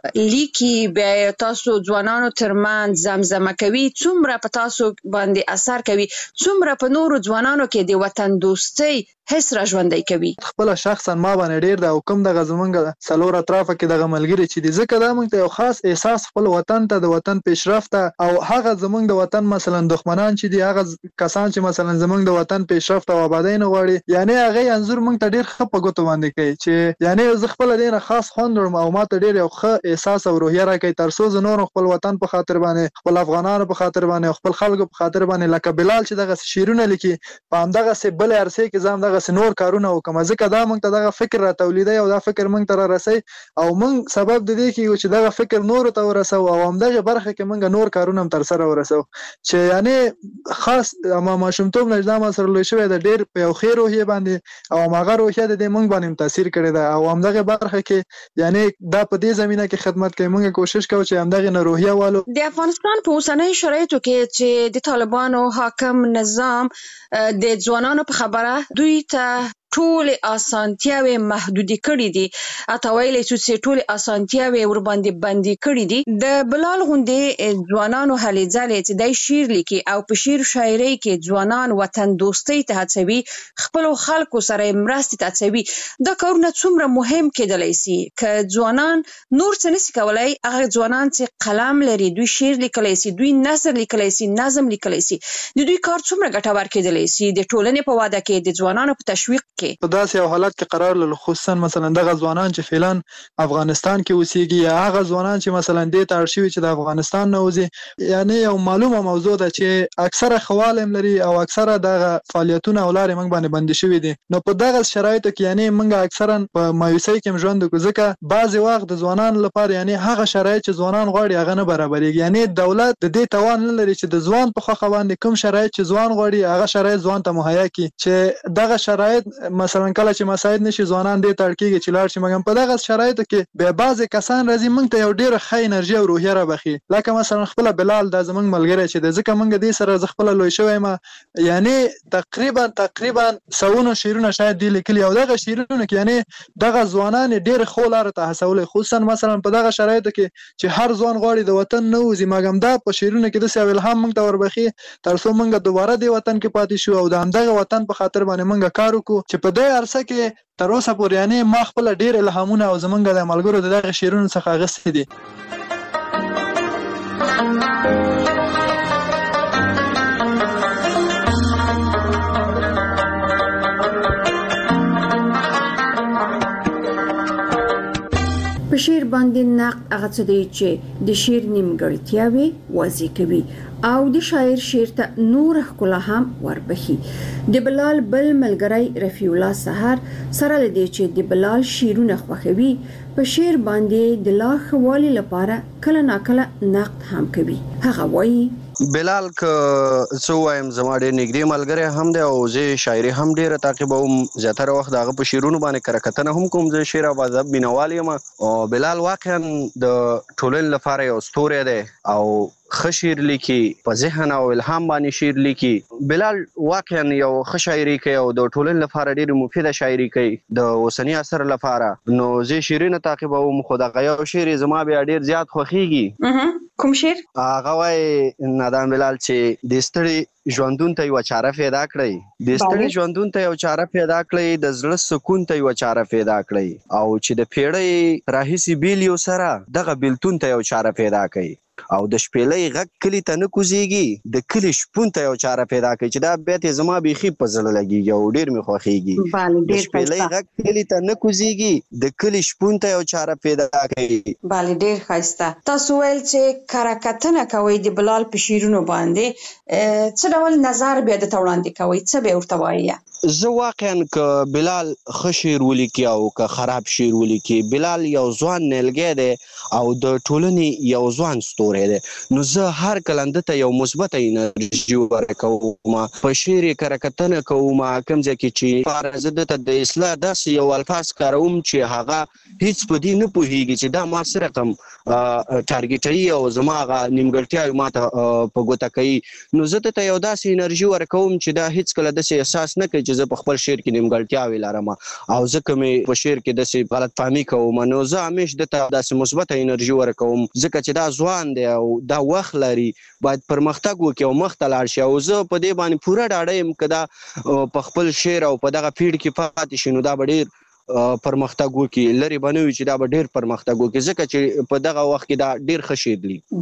لیکي بیا تاسو ځوانانو ترمنځ زمزمه کوي، څومره په تاسو باندې اثر کوي، څومره په نورو ځوانانو کې د وطن دوستۍ حس را ژوندی کوي؟ خپل شخصا ما باندې ډیر ده او کوم دغه زمونږ څلور اطرافه کې دغه ملګري چې دي، ځکه دا موږ ته یو خاص احساس خپل وطن ته د وطن پیشرفت او هغه زمونږ د وطن مثلا دښمنان چې دي، هغه کسان چې مثلا زمونږ د وطن پیشرفت او آبادی نه غواړي، یعنی هغه انځور موږ ته ډیر ښه په ګوتو باندې کوي چې یعنی زه خپل دې نه خاص خوند ورم او ما ته ډیر یو ښه احساس او روحیه راکوي، تر څو زه نور خپل وطن په خاطر باندې، خپل افغانانو په خاطر باندې او خپل خلکو په خاطر باندې لکه بلال چې دغه شعرونه لیکي په همدغسې بل عرصې کې زه همدغسې نور کارونه وکړم، ځکه دا موږ ته دغه فکر را تولیدوي او دا فکر موږ ته را رسوي او موږ سبب د دې کېږو چې دغه فکر نورو ته ورسو او همدغې برخه کې موږ نور کارونه هم ترسره ورسو چې یعنې خاص ما ماشومتوب نه دا ما سره لوی شوی د ډېر په یو ښې روحیې باندې او هماغه روحیه د دې موږ باندې هم تاثیر کړی ده او همدغې برخه کې یعنې دا په دې زمینه کې خدمت کوي. موږ کوشش کوو چې همدغه نه روحیه والو. د افغانستان په اوسنۍ شرایطو کې چې د طالبانو حاکم نظام د ځوانانو په خبره دوی ته ټول اسانتیاوي محدودي کړې دي، اته ویلې چې ټول اسانتیاوي ور باندې بندي کړې دي. د بلال غوندې ځوانانو هلې ځلې چې د شعر لیکي او په شعر شاعري کې ځوانان وطن دوستۍ ته هڅوي، خپل خلکو سره مرستې ته هڅوي، دا کارونه څومره مهم کېدلی سي که ځوانان نور څه نشي کولای، هغه ځوانان چې قلم لري دوی شعر لیکلی سي، دوی نثر لیکلی سي، نظم لیکلی سي، د دوی کار څومره ګټور کېدلی سي د ټولنې په واده کې د ځوانانو په تشویق په داسې یو حالت کې قرار لري، خصوصا مثلا دغه ځوانان چې فعلا افغانستان کې اوسېږي یا هغه ځوانان چې مثلا دې ته اړ شوي چې د افغانستان نه وځي، یعنی یو معلومه موضوع ده چې اکثره خوالم لري او اکثره دغه فعالیتونه او لارې موږ باندې بندي شوي دي. نو په دغه شرایطو کې یعنی موږ اکثرا په مایوسۍ کې ژوند کوو، ځکه بعضې وخت د ځوانانو لپاره یعنی هغه شرایط چې ځوانان غواړي هغه نه برابرېږي. یعنی دولت د دې توان نه لري چې د ځوان په خوښه باندې کوم شرایط چې ځوان غواړي هغه شرایط ځوان ته مهیا کړي، چې دغه شرایط مثلا کله چې مساعد نشي ځوانان دې ته اړ کېږي چې لاړ شي. مګر په دغه شرایطو کې بیا بعضې کسان راځي موږ ته یو ډېره ښه انرژي او روحیه رابخي، لکه مثلا خپله بلال دا زموږ ملګری چې دی، ځکه موږ دې سره زه خپله لوی شوی یم، یعنی تقریبا تقریبا سوونه شعرونه شاید دې لیکلي او دغه شعرونه کې یعنی دغه ځوانان یې ډېرې ښو لارو ته هڅولی، خصوصا مثلا په دغه شرایطو کې چې هر ځوان غواړي د وطن نه وځي، مګر دا په شعرونو کې داسې یو الهام موږ ته وربخي تر څو موږ دوباره دې وطن کې پاتې شو او د همدغه وطن په خاطر باندې موږ کار وکړو چې په دې عرصه کې تر اوسه پورې یعنی ما خپل ډېر الهامونه او زمونږ د ملګرو د دغه شعرونو څخه اخیستي دي. په شعر باندې نقد هغه څه دی چې د شعر نیمګړتیاوې واضح کوي او د شاعر شعر ته نور ښکلا هم وربخي. د بلال بل ملګری رفیع الله سحر سره لدی چې د بلال شعرونه خوښوي، په شعر باندې د لا ښه والي لپاره کله ناکله نقد هم کوي. هغه وایي بلال که څه وایم زما ډېر نږدې ملګری هم دی او زه شاعري هم ډېره تعقیبوم، زیاتره وخت د هغه په شعرونو باندې کره کتنه هم کوم. زه شعر او ادب مینوال یم او بلال واقعا د ټولنې لپاره یو ستوری دی او ښه شعر لیکي، په ذهن او الهام باندې شعر لیکي. بلال واقعا یو ښه شاعري کوي او د ټولنې لپاره ډېرې مفیده شاعري کوي د اوسني عصر لپاره. نو زه شعرونه تعقیبوم، خو دغه یو شعر زما بیا ډېر زیات خوښیږي. کوم شعر؟ هغه وایي نادان بلال چې د ستړي ژوندون ته یوه چاره پیدا کړئ، د ستړي ژوندون ته یو چاره پیدا کړئ، د زړه سکون ته یوه چاره پیدا کړئ، او چې د پیړۍ راهیسې بیل یو سره دغه بیلتون ته یو چاره پیدا کړئ، او د شپېلۍ غږ کلي ته نه کوزیږي، د کلي شپون ته یو چاره پیدا کړئ. چې دا بیت یې زما بیخي په زړه لګېږي او ډېر مې خوښېږي. د شپېلۍ غږ کلي ته نه کوزیږي، د کلي شپون ته یو چاره پیدا کړئ. بله ډېر ښایسته. تاسو ویل چې کره کتنه کوئ د بلال په شعرونو باندې، څه ډول نظر بیا درته وړاندې کوئ، څه به ورته وایي؟ زه واقعا که بلال ښه شعر ولیکي او که خراب شعر ولیکي، بلال یو ځوان نیلګی دی او د ټولنې یو ځوان ستوری دی، نو زه هر کله ده ته یو مثبته انرژي ورکوم، په شعر یې کره کتنه کوم، کوم ځای کې چې زه ده ته د اصلاح داسې یو الفاظ کاروم چې هغه هیڅ په دې نه پوهېږي چې دا ما څه رقم ټارګېټوي او زما هغه نیمګړتیاوې ما ته په ګوته کوي. نو زه ده ته یو داسې انرژي ورکوم چې دا هیڅ کله داسې احساس نه کوي چې زه په خپل شعر کې نیمګړتیاوې لرم او ځکه مې په شعر کې داسې غلط فهمي کوم. نو زه همیش ده ته داسې مثبته انرژي ورکوم، ځکه چې دا ځوان دی او دا وخت لري، باید پرمختګ وکړي او مخ ته لاړ شي. او زه په دې باندې پوره ډاډه یم که دا په خپل شعر او په دغه پیړ کې پاتې شي نو دا به ډېر پرمختګ وکړي، لرې به نه وي چې دا به ډېر پرمختګ وکړي، ځکه چې په دغه وخت کې دا ډېر ښه شعر لیکي.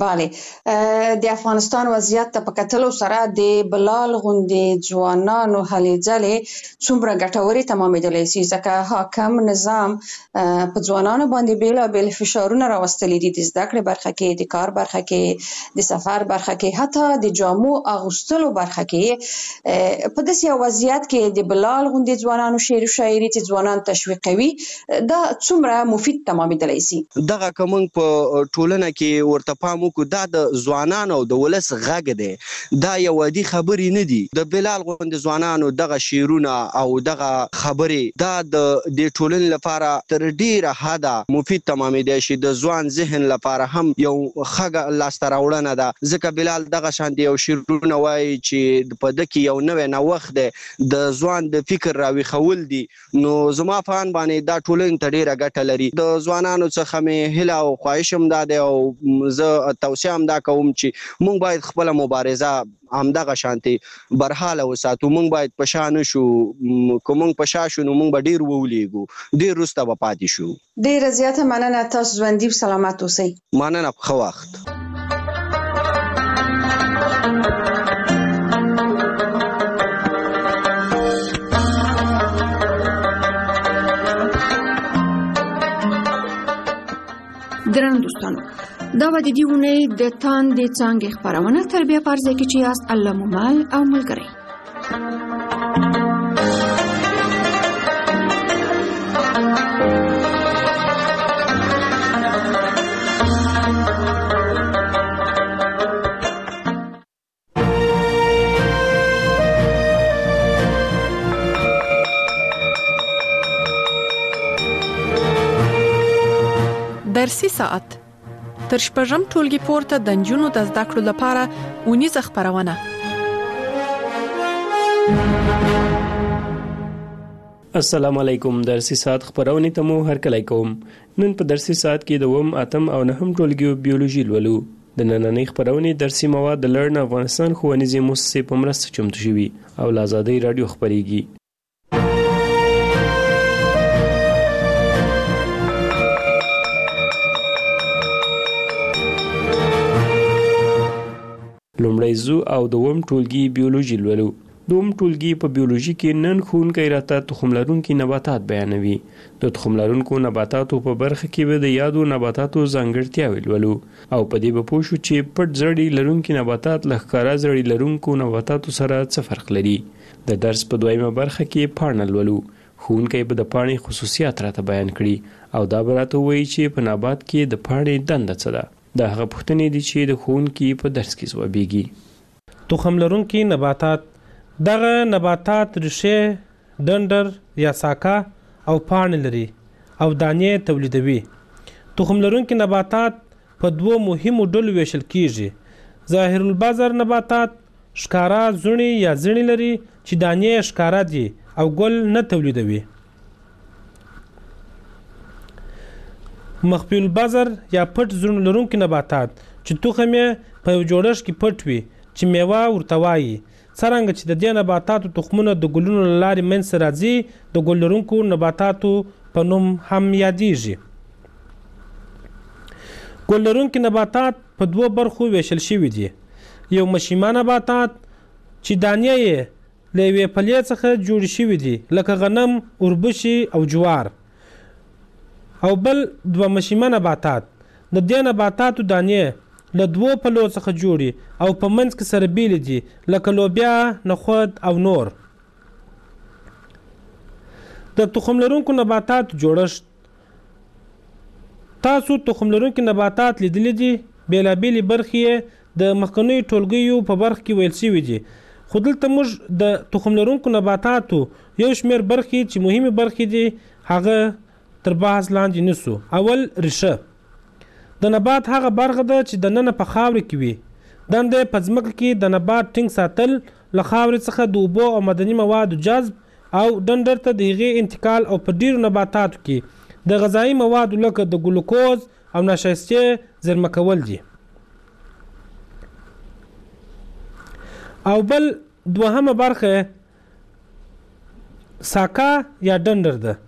بله، د افغانستان وضعیت ته په کتلو سره د بلال غوندې ځوانانو هلې ځلې څومره ګټورې تمامېدلی سي، ځکه حاکم نظام په ځوانانو باندې بېلابېل فشارونه راوستلي دي، د زده کړې برخه کې، د کار برخه کې، د سفر برخه کې، حتی د جامو اغوستلو برخه کې. په داسې یو وضعیت کې د بلال غوندې ځوانانو شعر و شاعري چې ځوانان تشویق کوي دا څومره مفید تمامېدلی سي؟ دغه کوم په ټولنه کې ورته پام وکړو دا د ځوانانو او د ولس غږ دی، دا یو عادي خبرې نه دي. د بلال غوندې ځوانانو دغه شعرونه او دغه خبرې دا د دې ټولنې لپاره تر ډیره حده مفید تمامېدی شي، د ځوان ذهن لپاره هم یو ښه لاسته راوړنه ده. ځکه بلال دغه شانتې یو شعرونه وایي چې په ده کې یو نوی نوښت دی، د ځوان د فکر راویښول دي. نو زما په اند باندې دا ټولنې ته ډیره ګټه لري. د ځوانانو څخه مې هیله او خواهش هم دا دی او زه توصیه هم دا کوم چې موږ باید خپله مبارزه همدغه شانتې برحاله وساتو. موږ باید په شا نه شو، که موږ په شا شو نو موږ به ډیر وولېږو، ډیر وروسته به پاتې شو. ډیره زیاته مننه، تاسو ژوندي سلامت اوسئ. مننه، ښه وخت. درنو دوستانو، دا به د دې اونۍ د تاندې څانګې خپرونه تر بیا په ځای کې چې یاست الله مو مل او ملګری. درسي ساعت تر شپږم ټولګي پورته د نجونو د زده کړو لپاره اونیزه خپرونه. السلام علیکم. درسي ساعت خپرونې ته مو هرکلی کوم. نن په درسي ساعت کې د اووم، اتم او نهم ټولګیو بیولوژي لولو. د نننۍ خپرونې درسي مواد د لرن افغانستان ښوونیزې مؤسسې په مرسته چمتو شوي او له ازادۍ راډیو خپرېږي. لومړی زو او دوم ټولګي بیولوژي لولو. دوم ټولګي په بیولوژي کې نن ښوونکی راته تخم لرونکي نباتات بیانوي. د تخم لرونکو نباتاتو په برخه کې به د یادو نباتاتو ځانګړتیاوې لولو او په دې به پوه شو چې پټ زړي لرونکي نباتات له ښکاره زړي لرونکو نباتاتو سره څه فرق لري. د درس په دویمه برخه کې پاڼه لولو. ښوونکی به د پاڼې خصوصیات راته بیان کړي او دا به راته ووایي چې په نبات کې د پاڼې دنده څه ده. دا هغه پوښتنې دي چې د ښوونکي په درس کې ځوابیږي. تخم لرونکي نباتات دغه نباتات ریښې، ډنډر یا ساکه او پاڼې لري او دانې تولیدوي. تخم لرونکي نباتات په دوو مهمو ډلو ویشل کیږي. ظاهر البذر نباتات ښکارا زړي یا زړي لري چې دانې ښکارا دي او ګل نه تولیدوي. مخفي البذر یا پټ زړي لرونکي نباتات چې تخم یې په یو جوړښت کې پټ وي چې میوه ورته وایي. څرنګه چې د دې نباتاتو تخمونه د ګلونو له لارې منځته راځي، د ګل لرونکو نباتاتو په نوم هم یادیږي. ګل لرونکي نباتات په دوو برخو ویشل شوي دي. یو مشیمه نباتات چې دانې یې له یوې پلې څخه جوړې شوي دي لکه غنم، اوربشې او جوار. او بل دوه مشیمه نباتات. د دې نباتاتو دانې له دوو پلو څخه جوړي او په منځ کې سره بیلې دي لکه لوبیا، نخود او نور. د تخم لرونکو نباتاتو جوړښت. تاسو تخم لرونکي نباتات لیدلي دي. بېلابېلې برخې د مخکنیو ټولګیو په برخه کې ویل شوي دي، خو دلته موږ د تخم لرونکو نباتاتو یو شمېر برخې چې مهمې برخې دي هغه تر بحث لاندې نیسو. اول، ریښه. د نبات هغه برخه ده چې د ننه په خاورې کې وي. دنده په ځمکه کې د نبات ټینګ ساتل، له خاورې څخه د اوبو او معدني موادو جذب او ډنډر ته د هغې انتقال او په ډیرو نباتاتو کې د غذایي موادو لکه د ګلوکوز او نشایستې زیرمه کول دي. او بل دوهمه برخه ساکه یا ډنډر ده.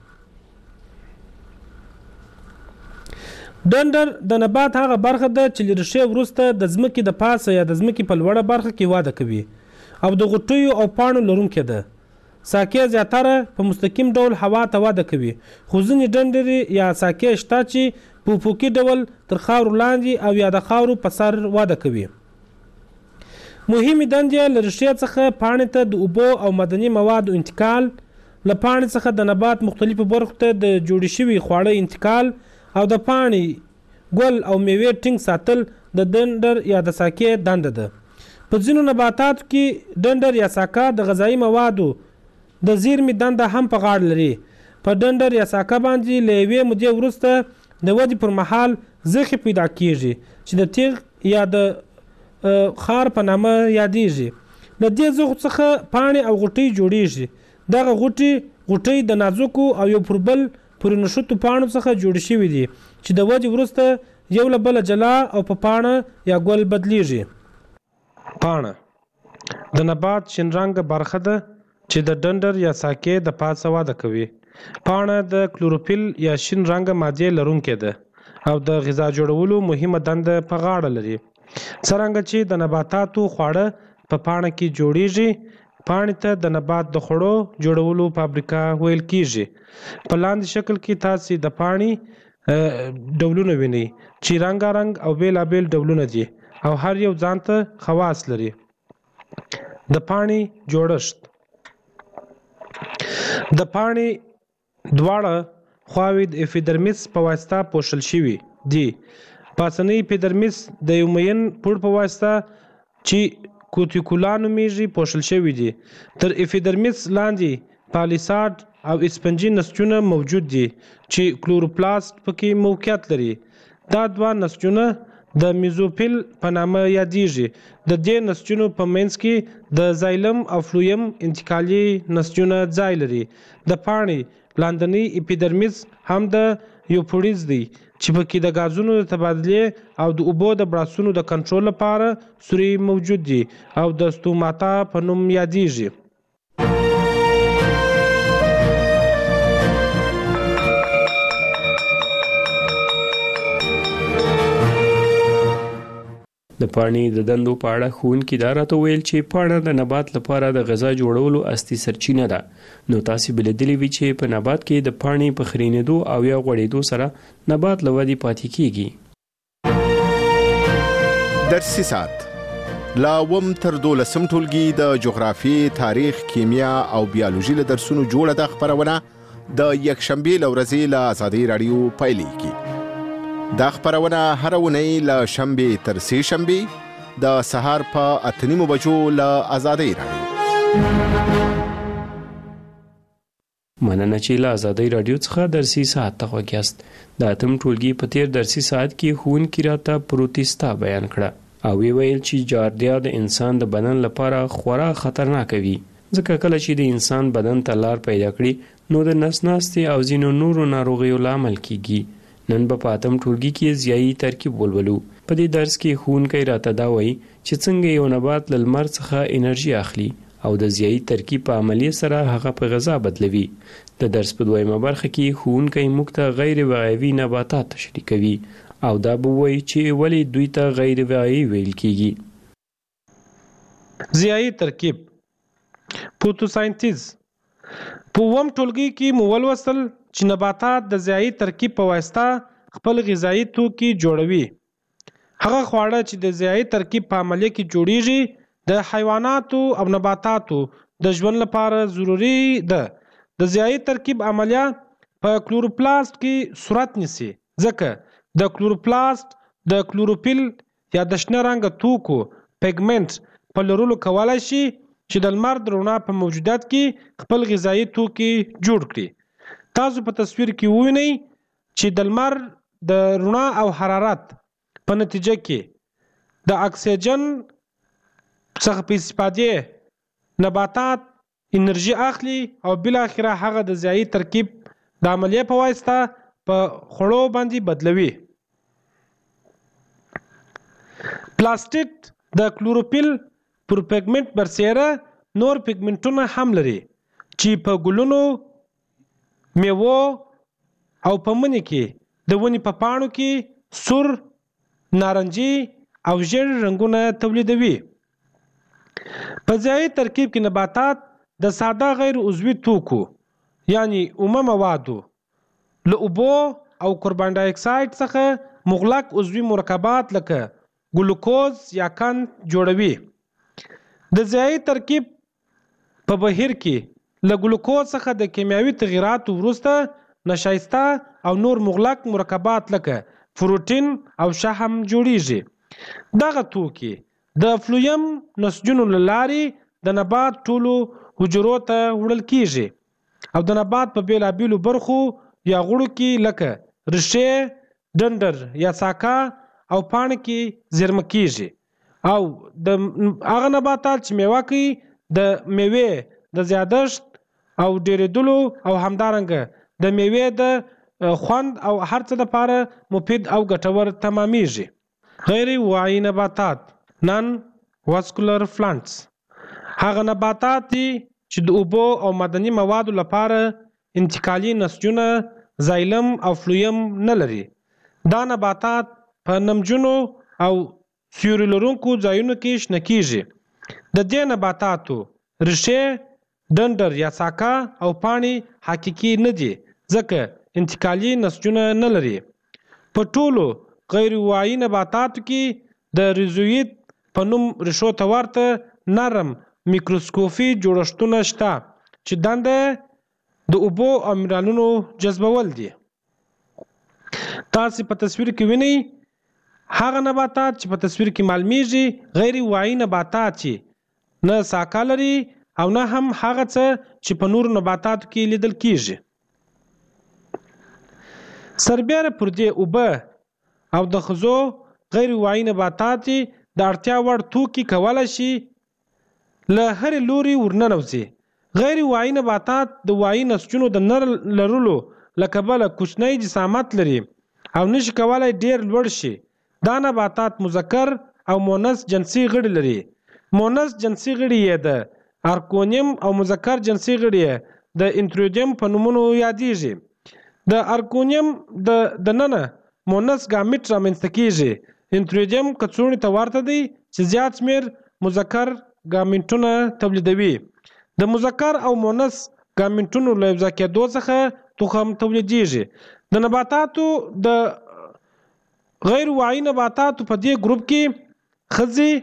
ډنډر د نبات هغه برخه ده چې له ریښې وروسته د ځمکې د پاسه یا د ځمکې په لوړه برخه کې وده کوي او د غوټیو او پاڼو لرونکې ده. ساکې زیاتره په مستقیم ډول هوا ته وده کوي، خو ځینې ډنډرې یا ساکې شته چې په افقي ډول تر خاورو لاندې او یا د خاورو په سر وده کوي. مهمې دندې له ریښې څخه پاڼې ته د اوبو او معدني موادو انتقال، له پاڼې څخه د نبات مختلفو برخو ته د جوړې شوي خواړه انتقال او د پاڼې ګل او میوې ټینګ ساتل د ډنډر یا د ساکې دنده ده. په ځینو نباتاتو کې ډنډر یا ساکه د غذایي موادو د زیرمې دنده هم په غاړه لري. په ډنډر یا ساکه باندې له یوې مودې وروسته د ودې پر مهال زخې پیدا کیږي چې د تیغ یا د خار په نامه یادیږي. له دې زخو څخه پاڼې او غوټۍ جوړیږي. دغه غوټي غوټۍ د نازکو او یو پر بل پورې نښتو پاڼو څخه جوړې شوي دي چې د ودې وروسته یو له بله جلا او په پاڼه یا ګل بدلیږي. پاڼه د نبات شین رنګ برخه ده چې د ډنډر یا ساکې د پاسه وده کوي. پاڼه د کلوروفیل یا شین رنګ مادې لرونکې ده او د غذا جوړولو مهمه دنده په غاړه لري. څرنګه چې د نباتاتو خواړه په پاڼه کې جوړیږي، پاڼې ته د نبات د خوړو جوړولو فابریکه ویل کیږي. په لاندې شکل کې تاسو د پاڼې ډولونه وینئ چې رنګارنګ او بیلابیل ډولونه دي او هر یو ځانته خواص لري. د پاڼې جوړښت د پاڼې دواړه خواوې د اپیډرمیس په واسطه پوښل شوي دي. پاسنی اپیډرمیس د یو مین پوړ په واسطه چې کوتیکولا نومیږي پوښل شوي دي. تر اپیډرمیس لاندې پالیساډ او اسپنجي نسجونه موجود دي چې کلوروپلاست پکې موقعیت لري. دا دوه نسجونه د میزوفیل په نامه یادیږي. د دې نسجونو په منځ کې د زایلم او فلویم انتقالي نسجونه ځای لري. د پاڼې لاندنی اپیډرمیس هم د یوپوډیز دی چې پکې د غازونو د تبادلې او د اوبو د براسونو د کنټرول لپاره سوري موجود دي او د ستوماتا په نوم یادیږي. د پاڼې د دندو په اړه ښوونکي دا راته ویل چې پاڼه د نبات لپاره د غذا جوړولو اصلي سرچینه ده. نو تاسو به لیدلی وي چې په نبات کې د پاڼې په خرینېدو او یا غوړېدو سره نبات له ودې پاتې کیږي. درسي ساعت لا وم تر دولسم ټولګي د جغرافي، تاریخ، کیمیا او بیولوژي له درسونو جوړه د خبرونه د یکشنبه لورځي له آزادي رادیو پایلیږي. دا خبرونه هر ونی له شنبه تر سه شنبه د سهار په اتنیمو بجو له آزادي رادیو. مننه چې له آزادي رادیو څخه درسي ساعت ته وګیاست. د اتم ټولګي په تیر درسي ساعت کې ښوونکي راته پروتیستا بیان کړه او وی ویل چې جاردیا د انسان د بدن لپاره خورا خطرناک وي ځکه کله چې د انسان بدن ته لار پیدا کړي نو د نس ناستې او ځینو نورو ناروغیو لامل کیږي. نن په پاتم ټولګي کې ضیايي ترکیب ولولو. په دې درس کې ښوونکی راته دا وایي چې څنګه یو نبات له لمر څخه انرژي اخلي او د ضیايي ترکیب په عملیه سره هغه په غذا بدلوي. د درس په دویمه برخه کې ښوونکی موږ ته غیر وعیوي نباتات تشریح کوي او دا به وایي چې ولې دوی ته غیر وعیوي ویل کیږي. ضیايي ترکیب فوتوساینتیز په اووم ټولګي کې مو ولوستل چې نباتات د ضیايي ترکیب په واسطه خپل غذایي توکي جوړوي. هغه خواړه چې د ضیايي ترکیب په عملیه کې جوړیږي د حیواناتو او نباتاتو د ژوند لپاره ضروری ده. د ضیايي ترکیب عملیه په کلوروپلاست کې صورت نیسي ځکه د کلوروپلاست د کلوروفیل یا د شنه رنګ توکو پیګمنټ په لرلو کولای شي چې د لمر د رڼا په موجودیت کې خپل غذایي توکي جوړ کړي. تاسو په تصویر کې ووینئ چې د لمر د رڼا او حرارت په نتیجه کې د اکسیجن څخه په استفادې نباتات انرژي اخلي او بل اخره هغه د ضیايي ترکیب د عملیه په واسطه په خوړو باندې بدلوي. پلاستیک د کلوروفیل پر پیګمنټ برسیره نور پیګمنټونه هم لري چې په ګلونو، میوو او په مني کې د ونې په پاڼو کې سور، نارنجي او ژیړ رنګونه تولیدوي. په ضیايي ترکیب کې نباتات د ساده غیر عضوي توکو یعنی اومه موادو له اوبو او کاربن ډای اکساید څخه مغلق عضوي مرکبات لکه ګلوکوز یا قند جوړوي. د ضیايي ترکیب په بهیر کې له ګلوکوز څخه د کیمیاوي تغییراتو وروسته نشایسته او نور مغلق مرکبات لکه پروتین او شحم جوړیږي. دغه توکي د فلویم نسجونو له لارې د نبات ټولو حجرو ته وړل کیږي او د نبات په بیلابیلو برخو یا غړو کې لکه ریښې، ډنډر یا ساکه او پاڼې کې زیرمه کیږي او د هغه نباتات چې میوه کوي د میوې د زیادښت او ډیرېدلو او همدارنګه د میوې د خوند او هر څه لپاره مفید او ګټور تمامیږي. غیر واعي نباتات نان واسکولر پلانټس هغه نباتات دي چې د اوبو او معدني موادو لپاره انتقالي نسجونه زایلم او فلویم نه لري. دا نباتات په نمجنو او سیوري لرونکو ځایونو کې شنه کیږي. د دې نباتاتو ریښې، ډنډر یا ساکه او پاڼې حقیقي نه دي ځکه انتقالي نسجونه نه لري. په ټولو غیر واعي نباتاتو کې د ریزویت په نوم ریښو ته ورته نرم میکروسکوپي جوړښتونه شته چې دنده د اوبو او منرالونو جذبول دي. تاسو په تصویر کې وینئ هغه نباتات چې په تصویر کې معلومیږي غیر واعي نباتات چې نه ساکه لري او نه هم هغه څه چې په نورو نباتاتو کې لیدل کیږي. سربیره پر دې اوبه او د خزو غیر واعي نباتات د اړتیا وړ توکي کولای شي له هرې لوري ورننوځي. غیر واعي نباتات د واعي نسجونو د نه لرلو له کبله کوچنی جسامت لري او نشي کولای ډیر لوړ شي. دا نباتات مذکر او مؤنث جنسي غړي لري. مؤنث جنسي غړي یې د ارکونیم او مذکر جنسي غړي یې د انتروجیم په نومونو یادیږي. د ارکونیم د دننه مؤنث ګامیټ رامنځته کیږي. انتروجیم کڅوړې ته ورته دی چې زیات شمیر مذکر ګامیټونه تولیدوي. د مذکر او مؤنث ګامیټونو له یوځای کېدو څخه تخم تولیدیږي. د نباتاتو د غیر واعي نباتاتو په دې ګروپ کې خزي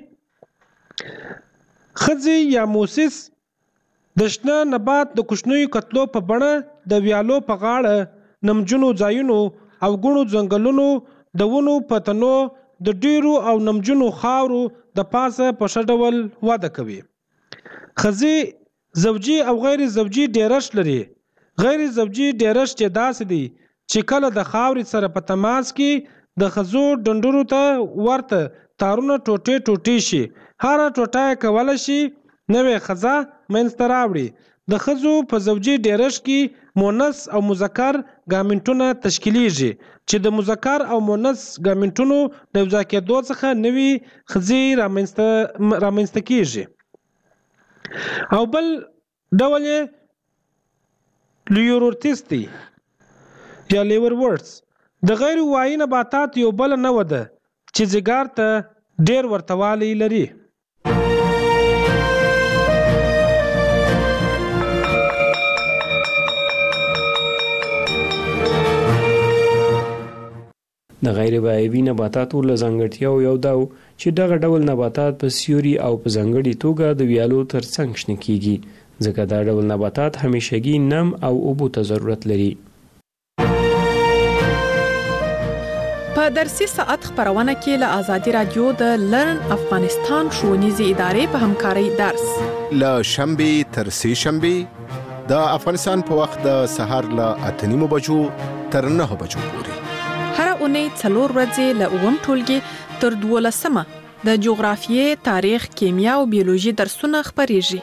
خزي یا موسیس د شنه نبات د کوچنیو کتلو په بڼه د ویالو په غاړه نمجنو ځایونو او ګڼو ځنګلونو د ونو په تنو د ډیرو او نمجنو خاورو د پاسه په ښه ډول وده کوي. خزي زوجي او غیر زوجي ډیرښت لري. غیر زوجي ډیرښت یې داسې دی چې کله د خاورې سره په تماس کې د خزو ډنډرو ته ورته تارونه ټوټې ټوټې شي. هر ټوټه کولای شي نوې خزه منځته راوړي. د خزو په زوجي ډیرښت کې مؤنث او مذکر ګامیټونه تشکیلیږي چې د مذکر او مؤنث ګامیټونو د یوځای کېدو څخه نوې خزې رامنځته رامنځته کیږي. او بل ډول یې لیورورتس دی یا لیور ورډز. د غیر واعي نباتات یو بل نوع ده چې ځیګر ته ډیر ورتوالی لري. د غیر واعي نباتاتو له ځانګړتیاو یو دا چې دغه ډول نباتات په سیوري او په ځانګړي توګه د ویالو ترڅنګ شنه کیږي ځکه دا ډول نباتات همیشګي نم او اوبو ته ضرورت لري. په درسي ساعت خبرونه کې له آزادي رادیو د لرن افغانستان ښوونیزې ادارې په همکارۍ درس له شنبه تر سه شنبه د افغانستان په وخت د سهار له اته نیمو بجو تر نه بجو پورې هر اونۍ څلور ورځې له اووم ټولګي تر دولسمه د جغرافیې، تاریخ، کیمیا او بیولوژي درسونه خبريږي.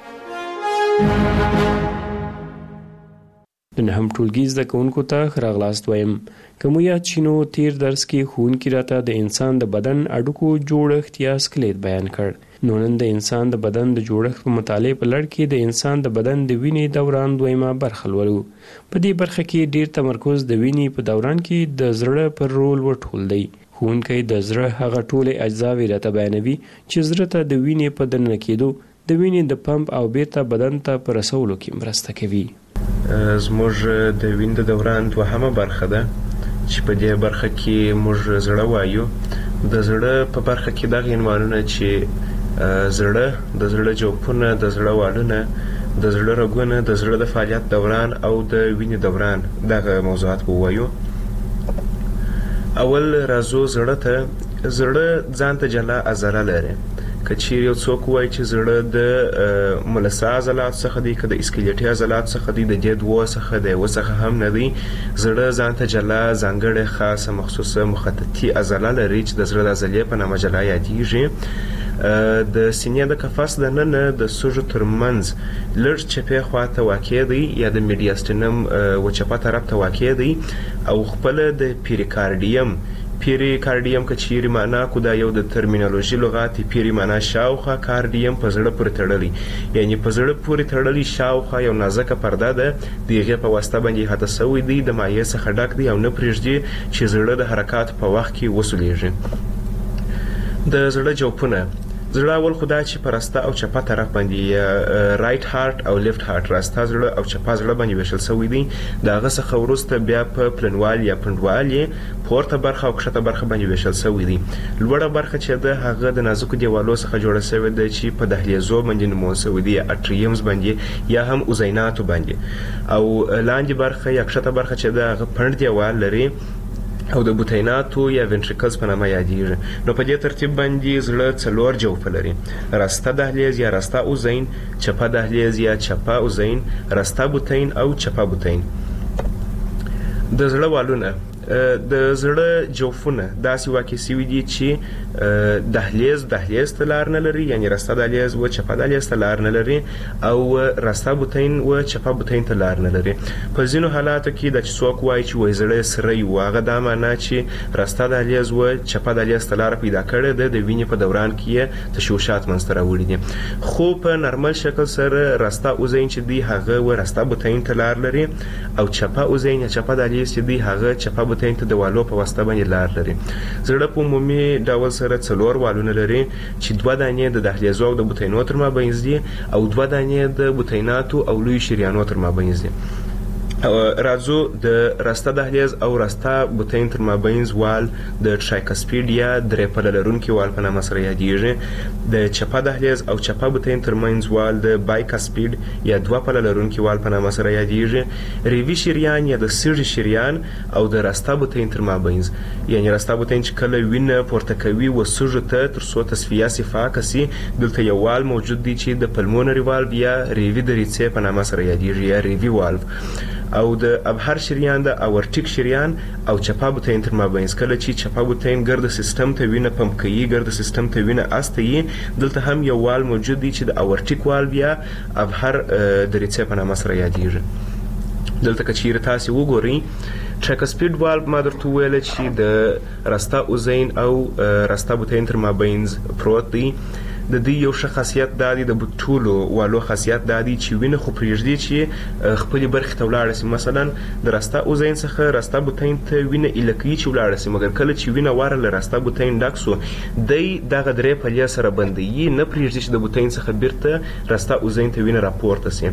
د نهم ټولګي زده کوونکو ته راغلاست وایم. کوم یاد شینو تیر درس کې ښوونکي راته د انسان د بدن اډوکو جوړښت یا سکلیټ بیان کړ. نو نن د انسان د بدن د جوړښت په مطالعه په لړ کې د انسان د بدن د وینې دوران دویمه برخه لولو. په دې برخه کې ډیر تمرکز د وینې په دوران کې د زړه پر رول وټول دی. ښوونکی د زړه هغه ټولې اجزاوې راته بیانوي چې زړه ته د وینې په دننه کېدو د وینې د پمپ او بیرته بدن ته په رسولو کې مرسته کوي. زموږ د وینې د دوران دوهمه برخه ده چې په دې برخه کې موږ زړه وایو. د زړه په برخه کې دغه عنوانونه چې زړه، د زړه جوفونه، د زړه والونه د زړه رګونه، د زړه د فعالیت دوران او د وینې دوران، دغه موضوعات به ووایو. اول راځو زړه ته. زړه ځان ته جلا عضله لري. که چیرې یو څوک وایي چې زړه د ملسا عضلات څخه دی، که د اسکلیټي عضلات څخه دی، د دې دوه څخه د یوه څخه هم نه دی. زړه ځان ته جلا ځانګړې خاصه مخصوصه مخططي عضله لري چې د زړه د عضلې په نامه جلا یادیږي. د سینې د قفس د ننه د سږو ترمنځ لږ چپې خواته واقع دی یا د میډیاستینم و چپه طرف ته واقع دی او خپله د پیریکارډیم پیریکارډیم که چیرې معنا کو دا یو د ترمینالوژي لغات پیری معنا شاوخوا، کارډیم په زړه پورې تړلی، یعنی په زړه پورې تړلی شاوخوا یو نازکه پرده ده، د هغې په واسطه باندې احاطه سوی دی، د مایع څخه ډک دی او نه پرېږدي چې زړه د حرکاتو په وخت کې وسولیږي. د زړه جوفونه. زړه اول خو دا چې په راسته او چپه طرف باندې رایټ هارت او لیفت هارت، راسته زړه او چپه زړه باندې ویشل سوی دی. د هغه څخه وروسته بیا په پلنوال یا پنډوال یې پورته برخه او کښته برخه باندې ویشل سوی دی. لوړه برخه چې ده هغه د نازکو دیوالو څخه جوړه سوې ده چې په دهلیزو باندې نومول سوی دی، اټریمز باندې یا هم اوزیناتو باندې. او لاندې برخه یا کښته برخه چې ده هغه پنډ دیوال لري او د بوتیناتو یا وینټریکلز په نامه یادیږي. نو په دې ترتیب باندې زړه څلور جوفه لري: راسته دهلیز یا راسته اوزین، چپه دهلیز یا چپه اوزین، راسته بوتین او چپه بوتین. د زړه والونه. د زړه جوفونه داسې واقع سوي دي چې دهلیز دهلیز ته لار نه لري، یعنی راسته دهلیز و چپه دهلیز ته لار نه لري، او راسته بوتین و چپه بوتین ته لار نه لري. په ځینو حالاتو کې دا چې څوک وایي چې وایي زړه سری و، هغه دا معنا چې راسته دهلیز و چپه دهلیز ته لار پیدا کړې ده، د وینې په دوران کې یې تشوشات منځته راوړي دي. خو په نارمل شکل سره راسته اوزین چې دی هغه و راسته بوتین ته لار لري، او چپه اوزین یا چپه دهلیز چې دی هغه چپه بوتین ته د والو په واسطه باندې لار لري. زړه په عمومي ډول سره څلور والونه لري چې دوه دانې د دهلیزو او د بوتینو تر مابینځ دي او دوه دانې د بوتیناتو او لوی شریانو تر مابینځ دي. راځو د راسته دهلیز او راسته بوتین تر مابینځ وال د ټرایکسپیډ یا درې پله لرونکي وال په نامه سره یادیږي. د چپه دهلیز او چپه بوتین تر منځ وال د بایکسپیډ یا دوه پله لرونکي وال په نامه سره یادیږي. ریوي شریان یا د سږي شریان او د راسته بوتین تر مابینځ، یعنی راسته بوتین چې کله وینه پورته کوي و سږو ته تر څو تصفیه صفاکه سي، دلته یو وال موجود دی چې د پلمونري والو یا ریوي دریڅې په نامه سره یادیږي یا ریوي والو. او د ابهر شریان د اورټیک شریان او چپه بوتین تر مابینځ. کله چې چپه بوتین ګرد سیستم ته وینه پمپ کوي، ګرد سیستم ته وینه استوي، دلته هم یو وال موجود دی چې د اورټیک والو یا ابهر دریڅې په نامه سره یادیږي. دلته که چیرې تاسې وګورئ ټرایکسپیډ والو ما درته وویله چې د راسته اوزین او راسته بوتین تر مابینځ پروت دی. د دې یو ښه خاصیت دا دی، د ټولو والو خاصیت دا دی چې وینه خو پرېږدي چې خپلې برخې ته ولاړه سي. مثلا د راسته اوزین څخه راسته بوتین ته وینه ایله کوي چې ولاړه سي، مګر کله چې وینه واره له راسته بوتین ډک سو دی دغه درې پلې سره بندوي، نه پرېږدي چې د بوتین څخه بیرته راسته اوزین ته وینه راپورته سي.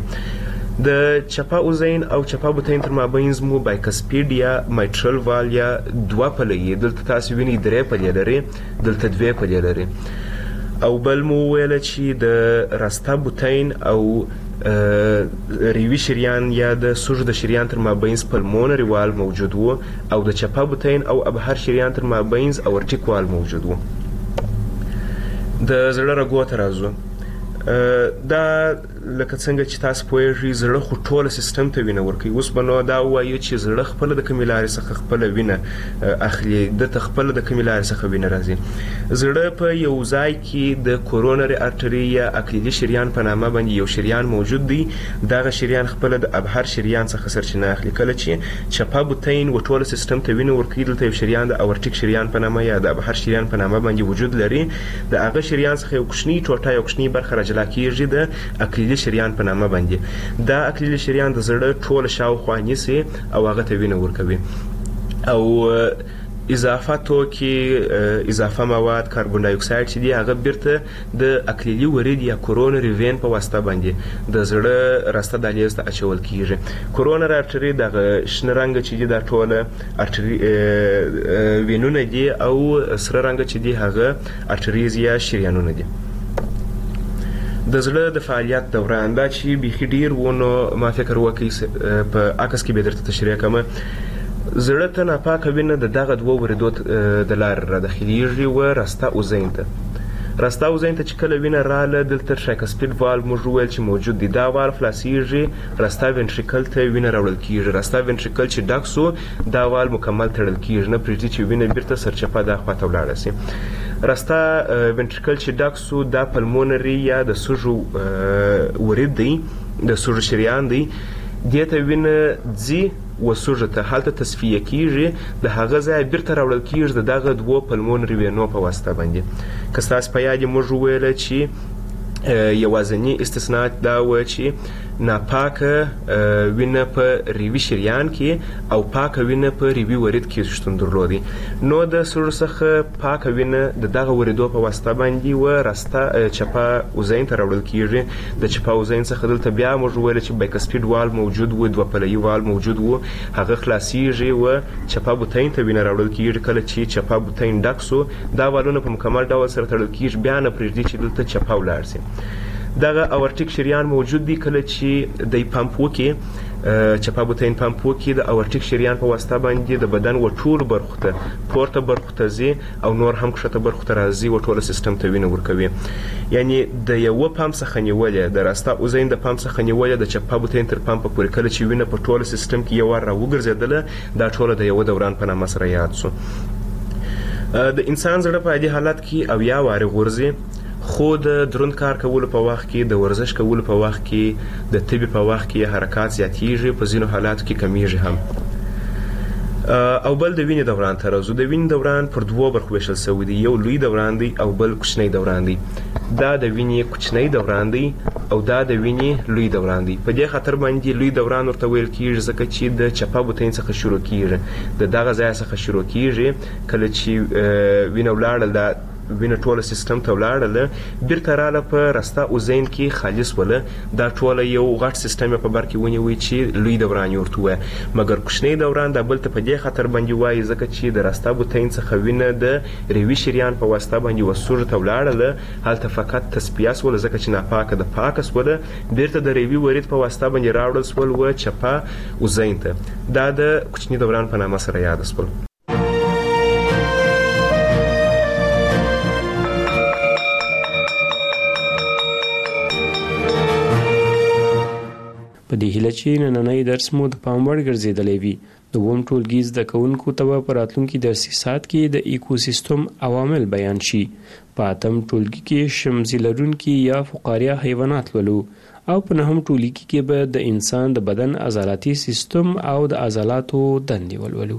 د چپه اوزین او چپه بوتین تر مابینځ مو بایکسپیډ یا مایټرل وال یا دوه پلې، دلته تاسې وینئ درې پلې لري، دلته دوې پلې لري. او بل مو ویله چې د راسته بوتین او ریوي شریان یا د سږو د شریان تر مابینځ پلمونري وال موجود وو، او د چپه بوتین او ابهر شریان تر مابینځ اورټیک وال موجود وو. د زړه رګو ته راځو. دا لکه څنګه چې تاسو پوهیږئ زړه خو ټوله سیستم ته وینه ورکوي. اوس به نو دا ووایو چې زړه خپله د کومې لارې څخه خپله وینه اخلي، دته خپله د کومې لارې څخه وینه راځي. زړه په یو ځای کې د کورونري ارټري یا اکلیلي شریان په نامه باندې یو شریان موجود دی. دغه شریان خپله د ابهر شریان څخه سرچینه اخلي. کله چې چپه بوتین و ټوله سیستم ته وینه ورکوي، دلته یو شریان د اورټیک شریان په نامه یا د ابهر شریان په نامه باندې وجود لري. د هغه شریان څخه یو کوچنی ټوټه یو کوچنی برخه راجلا کیږي د اکلیلي شریان په نامه باندې. دا اکلیلي شریان د زړه ټوله شاوخوا نیسي او هغه ته وینه ورکوي. او اضافه توکي، اضافه مواد، کاربن ډای اکساید چې دی هغه بیرته د اکلیلي ورید یا کورونري وین په واسطه باندې د زړه راسته دهلیز ته اچول کیږي. کورونري ارټري دغه شنه رنګ چې دی دا ټوله ارټري وینونه دي، او سره رنګ چې دی هغه ارټریز یا شریانونه دي. د زړه د فعالیت دوران دا چې بیخي ډیر ونه ما فکر وکړي په عکس کې به درته تشریح کوم. زړه ته ناپاکه وینه د دغه دوه وریدو د لارې را داخلیږي و راسته اوزین ته راسته اوزین ته چې کله وینه راله دلته شایکسپید والو موږ وویل چې موجود دی. دا والو خلاصیږي راسته وینټریکل ته وینه راوړل کیږي. راسته وینټریکل چې ډک سو دا والو مکمل تړل کیږي نه پرېږدي چې وینه بیرته سرچپه دا خواته ولاړه سي. راسته وینټریکل چې ډک سو دا پلمونري یا د سږو ورید دی د سږو شریان دی دې ته وینه ځي وسوژه ته هلته تصفیه کیږي د هغه ځای بیرته راوړل کیږي د دغه دوه پلمونري وینو په واسطه باندې. که ستاسو په یاد موږ وویل چې یوازینی استثناء دا و چې ناپاکه وینه په ریوي شریان کې او پاکه وینه په ریوي ورید کې شتون درلودي. نو د سږو څخه پاکه وینه د دغه وریدو په واسطه باندې و راسته چپه اوزین ته راوړل کیږي. د چپه اوزین څخه دلته بیا موږ ویل چې بایکسپید وال موجود و دوه پلوي وال موجود و هغه خلاصیږي و چپه بوتین ته وینه راوړل کیږي. کله چې چپه بوتین ډک سو دا والونه په مکمل ډول سره تړل کیږي بیا نه پرېږدي چې دلته چپه ولاړ سي. دغه اورټیک شریان موجود دی. کله چې د پمپ وکي چپه بوتین پمپ وکي د اورټیک شریان په واسطه باندې د بدن و ټول برخو ته پورته برخو ته ځي او نور هم کښته برخو ته راځي و ټول سیستم ته وینه ورکوي. یعنی د یو پمپ څخه نیولې د راسته اوزین د پمپ څخه نیولې د چپه بوتین تر پمپ پورې کله چې وینه په ټول سیستم کې یو ور راوګرځیدله دا ټول د یو دوران په نامه سره یاد سو. د انسان زړه په دې حالت کې او یا واره غورځي خو د دروند کار کولو په وخت کې د ورزش کولو په وخت کې د طبي په وخت کې حرکات زیاتیږي په ځینو حالاتو کې کمیږي هم. او بل د وینې دوران ته راځو. د وینې دوران پر دوه برخو ویشل شوی دی. یو لوی دوران دی او بل کوچنی دوران دی. دا د وینې کوچنی دوران دی او دا د وینې لوی دوران دی. په دې خاطر باندې لوی دوران ورته ویل کیږي ځکه چې د چپه بوتین څخه شروع کیږي د دغه ځای څخه شروع کیږي کله چې وینه ولاړه دا وینه ټول سیستم ته ولاړله بیرته رااله په راسته اوزین کې خالص وله دا ټول یو غټ سیستم په بر کې ونیوي چې لوی دوران ورته وایي. مګر کوچنی دوران د بل ته په دې خاطر باندې وایي ځکه چې د راسته بوتین څخه وینه د ریوي شریان په واسطه باندې وسوژه ته ولاړله هلته فقط تصفیه سول ځکه چې ناپاکه د پاکه سوله بیرته د ریوي ورید په واسطه باندې راوړل سول و چپه اوزین ته. دا د کوچنی دوران په نامه سره یاد سول. په دې هیله چې نننی درس مو د پام وړ ګرځېدلی وي. د اووم ټولګي زده کوونکو ته به په راتلونکي درسي ساعت کې د ایکوسیستم عوامل بیان شي. په اتم ټولګي کې شمزي لرونکي یا فقاریه حیوانات لولو او په نهم ټولګي کې به د انسان د بدن عضلاتي سیستم او د عضلاتو دندې ولولو.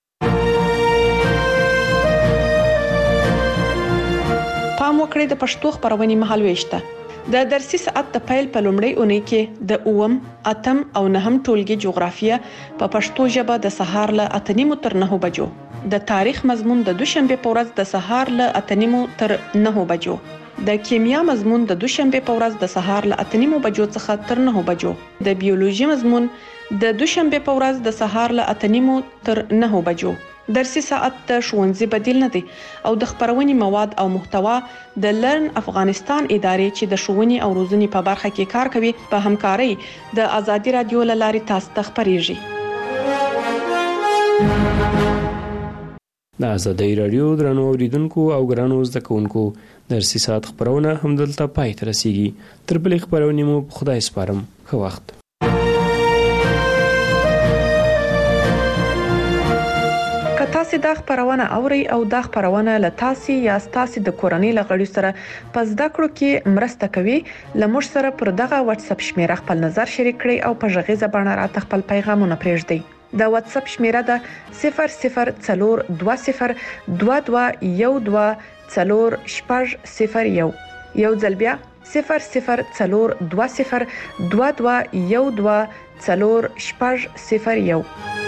پام وکړئ د پښتو خبرونې مهالويشته. د درسي ساعت د پیل په لومړۍ اونۍ کې د اووم، اتم او نهم ټولګي جغرافیه په پښتو ژبه د سهار له اته نیمو تر نهو بجو، د تاریخ مضمون د دوشنبه په ورځ د سهار له اته نیمو تر نهو بجو، د کیمیا مضمون د دوشنبه په ورځ د سهار له اته نیمو بجو څخه تر نهو بجو، د بیولوژي مضمون د دوشنبه په ورځ د سهار له اته نیمو تر نهو بجو. درسي ساعت د ښوونځي بدیل نه دی او د خبرونې مواد او محتوا د لرن افغانستان ادارې چې د ښوونې او روزنې په برخه کې کار کوي په همکارۍ د ازادي رادیو له لارې تاسو ته خبرېږي. د ازادي رادیو درنو اوریدونکو او ګرانو زده کوونکو درسي ساعت خبرونه همدلته پای ته رسیږي. تر بلې خبرونې مو په خدای سپارم. ښه وخت. تاسو دا خبرونه اوري او دا خبرونه له تاسو یا تاسو د کورنۍ لغړی سره په زده کړو کې مرسته کوي. لمر سره پر دغه واتس اپ شمیره خپل نظر شریک کړئ او په ژغیزه باندې راته خپل پیغامونه پرېږدئ. د واتس اپ شمیره ده صفر صفر څلور دوه صفر دوه دوه یو دوه څلور شپږ صفر یو. یو ځل بیا صفر صفر څلور دوه صفر دوه دوه یو دوه څلور شپږ صفر یو.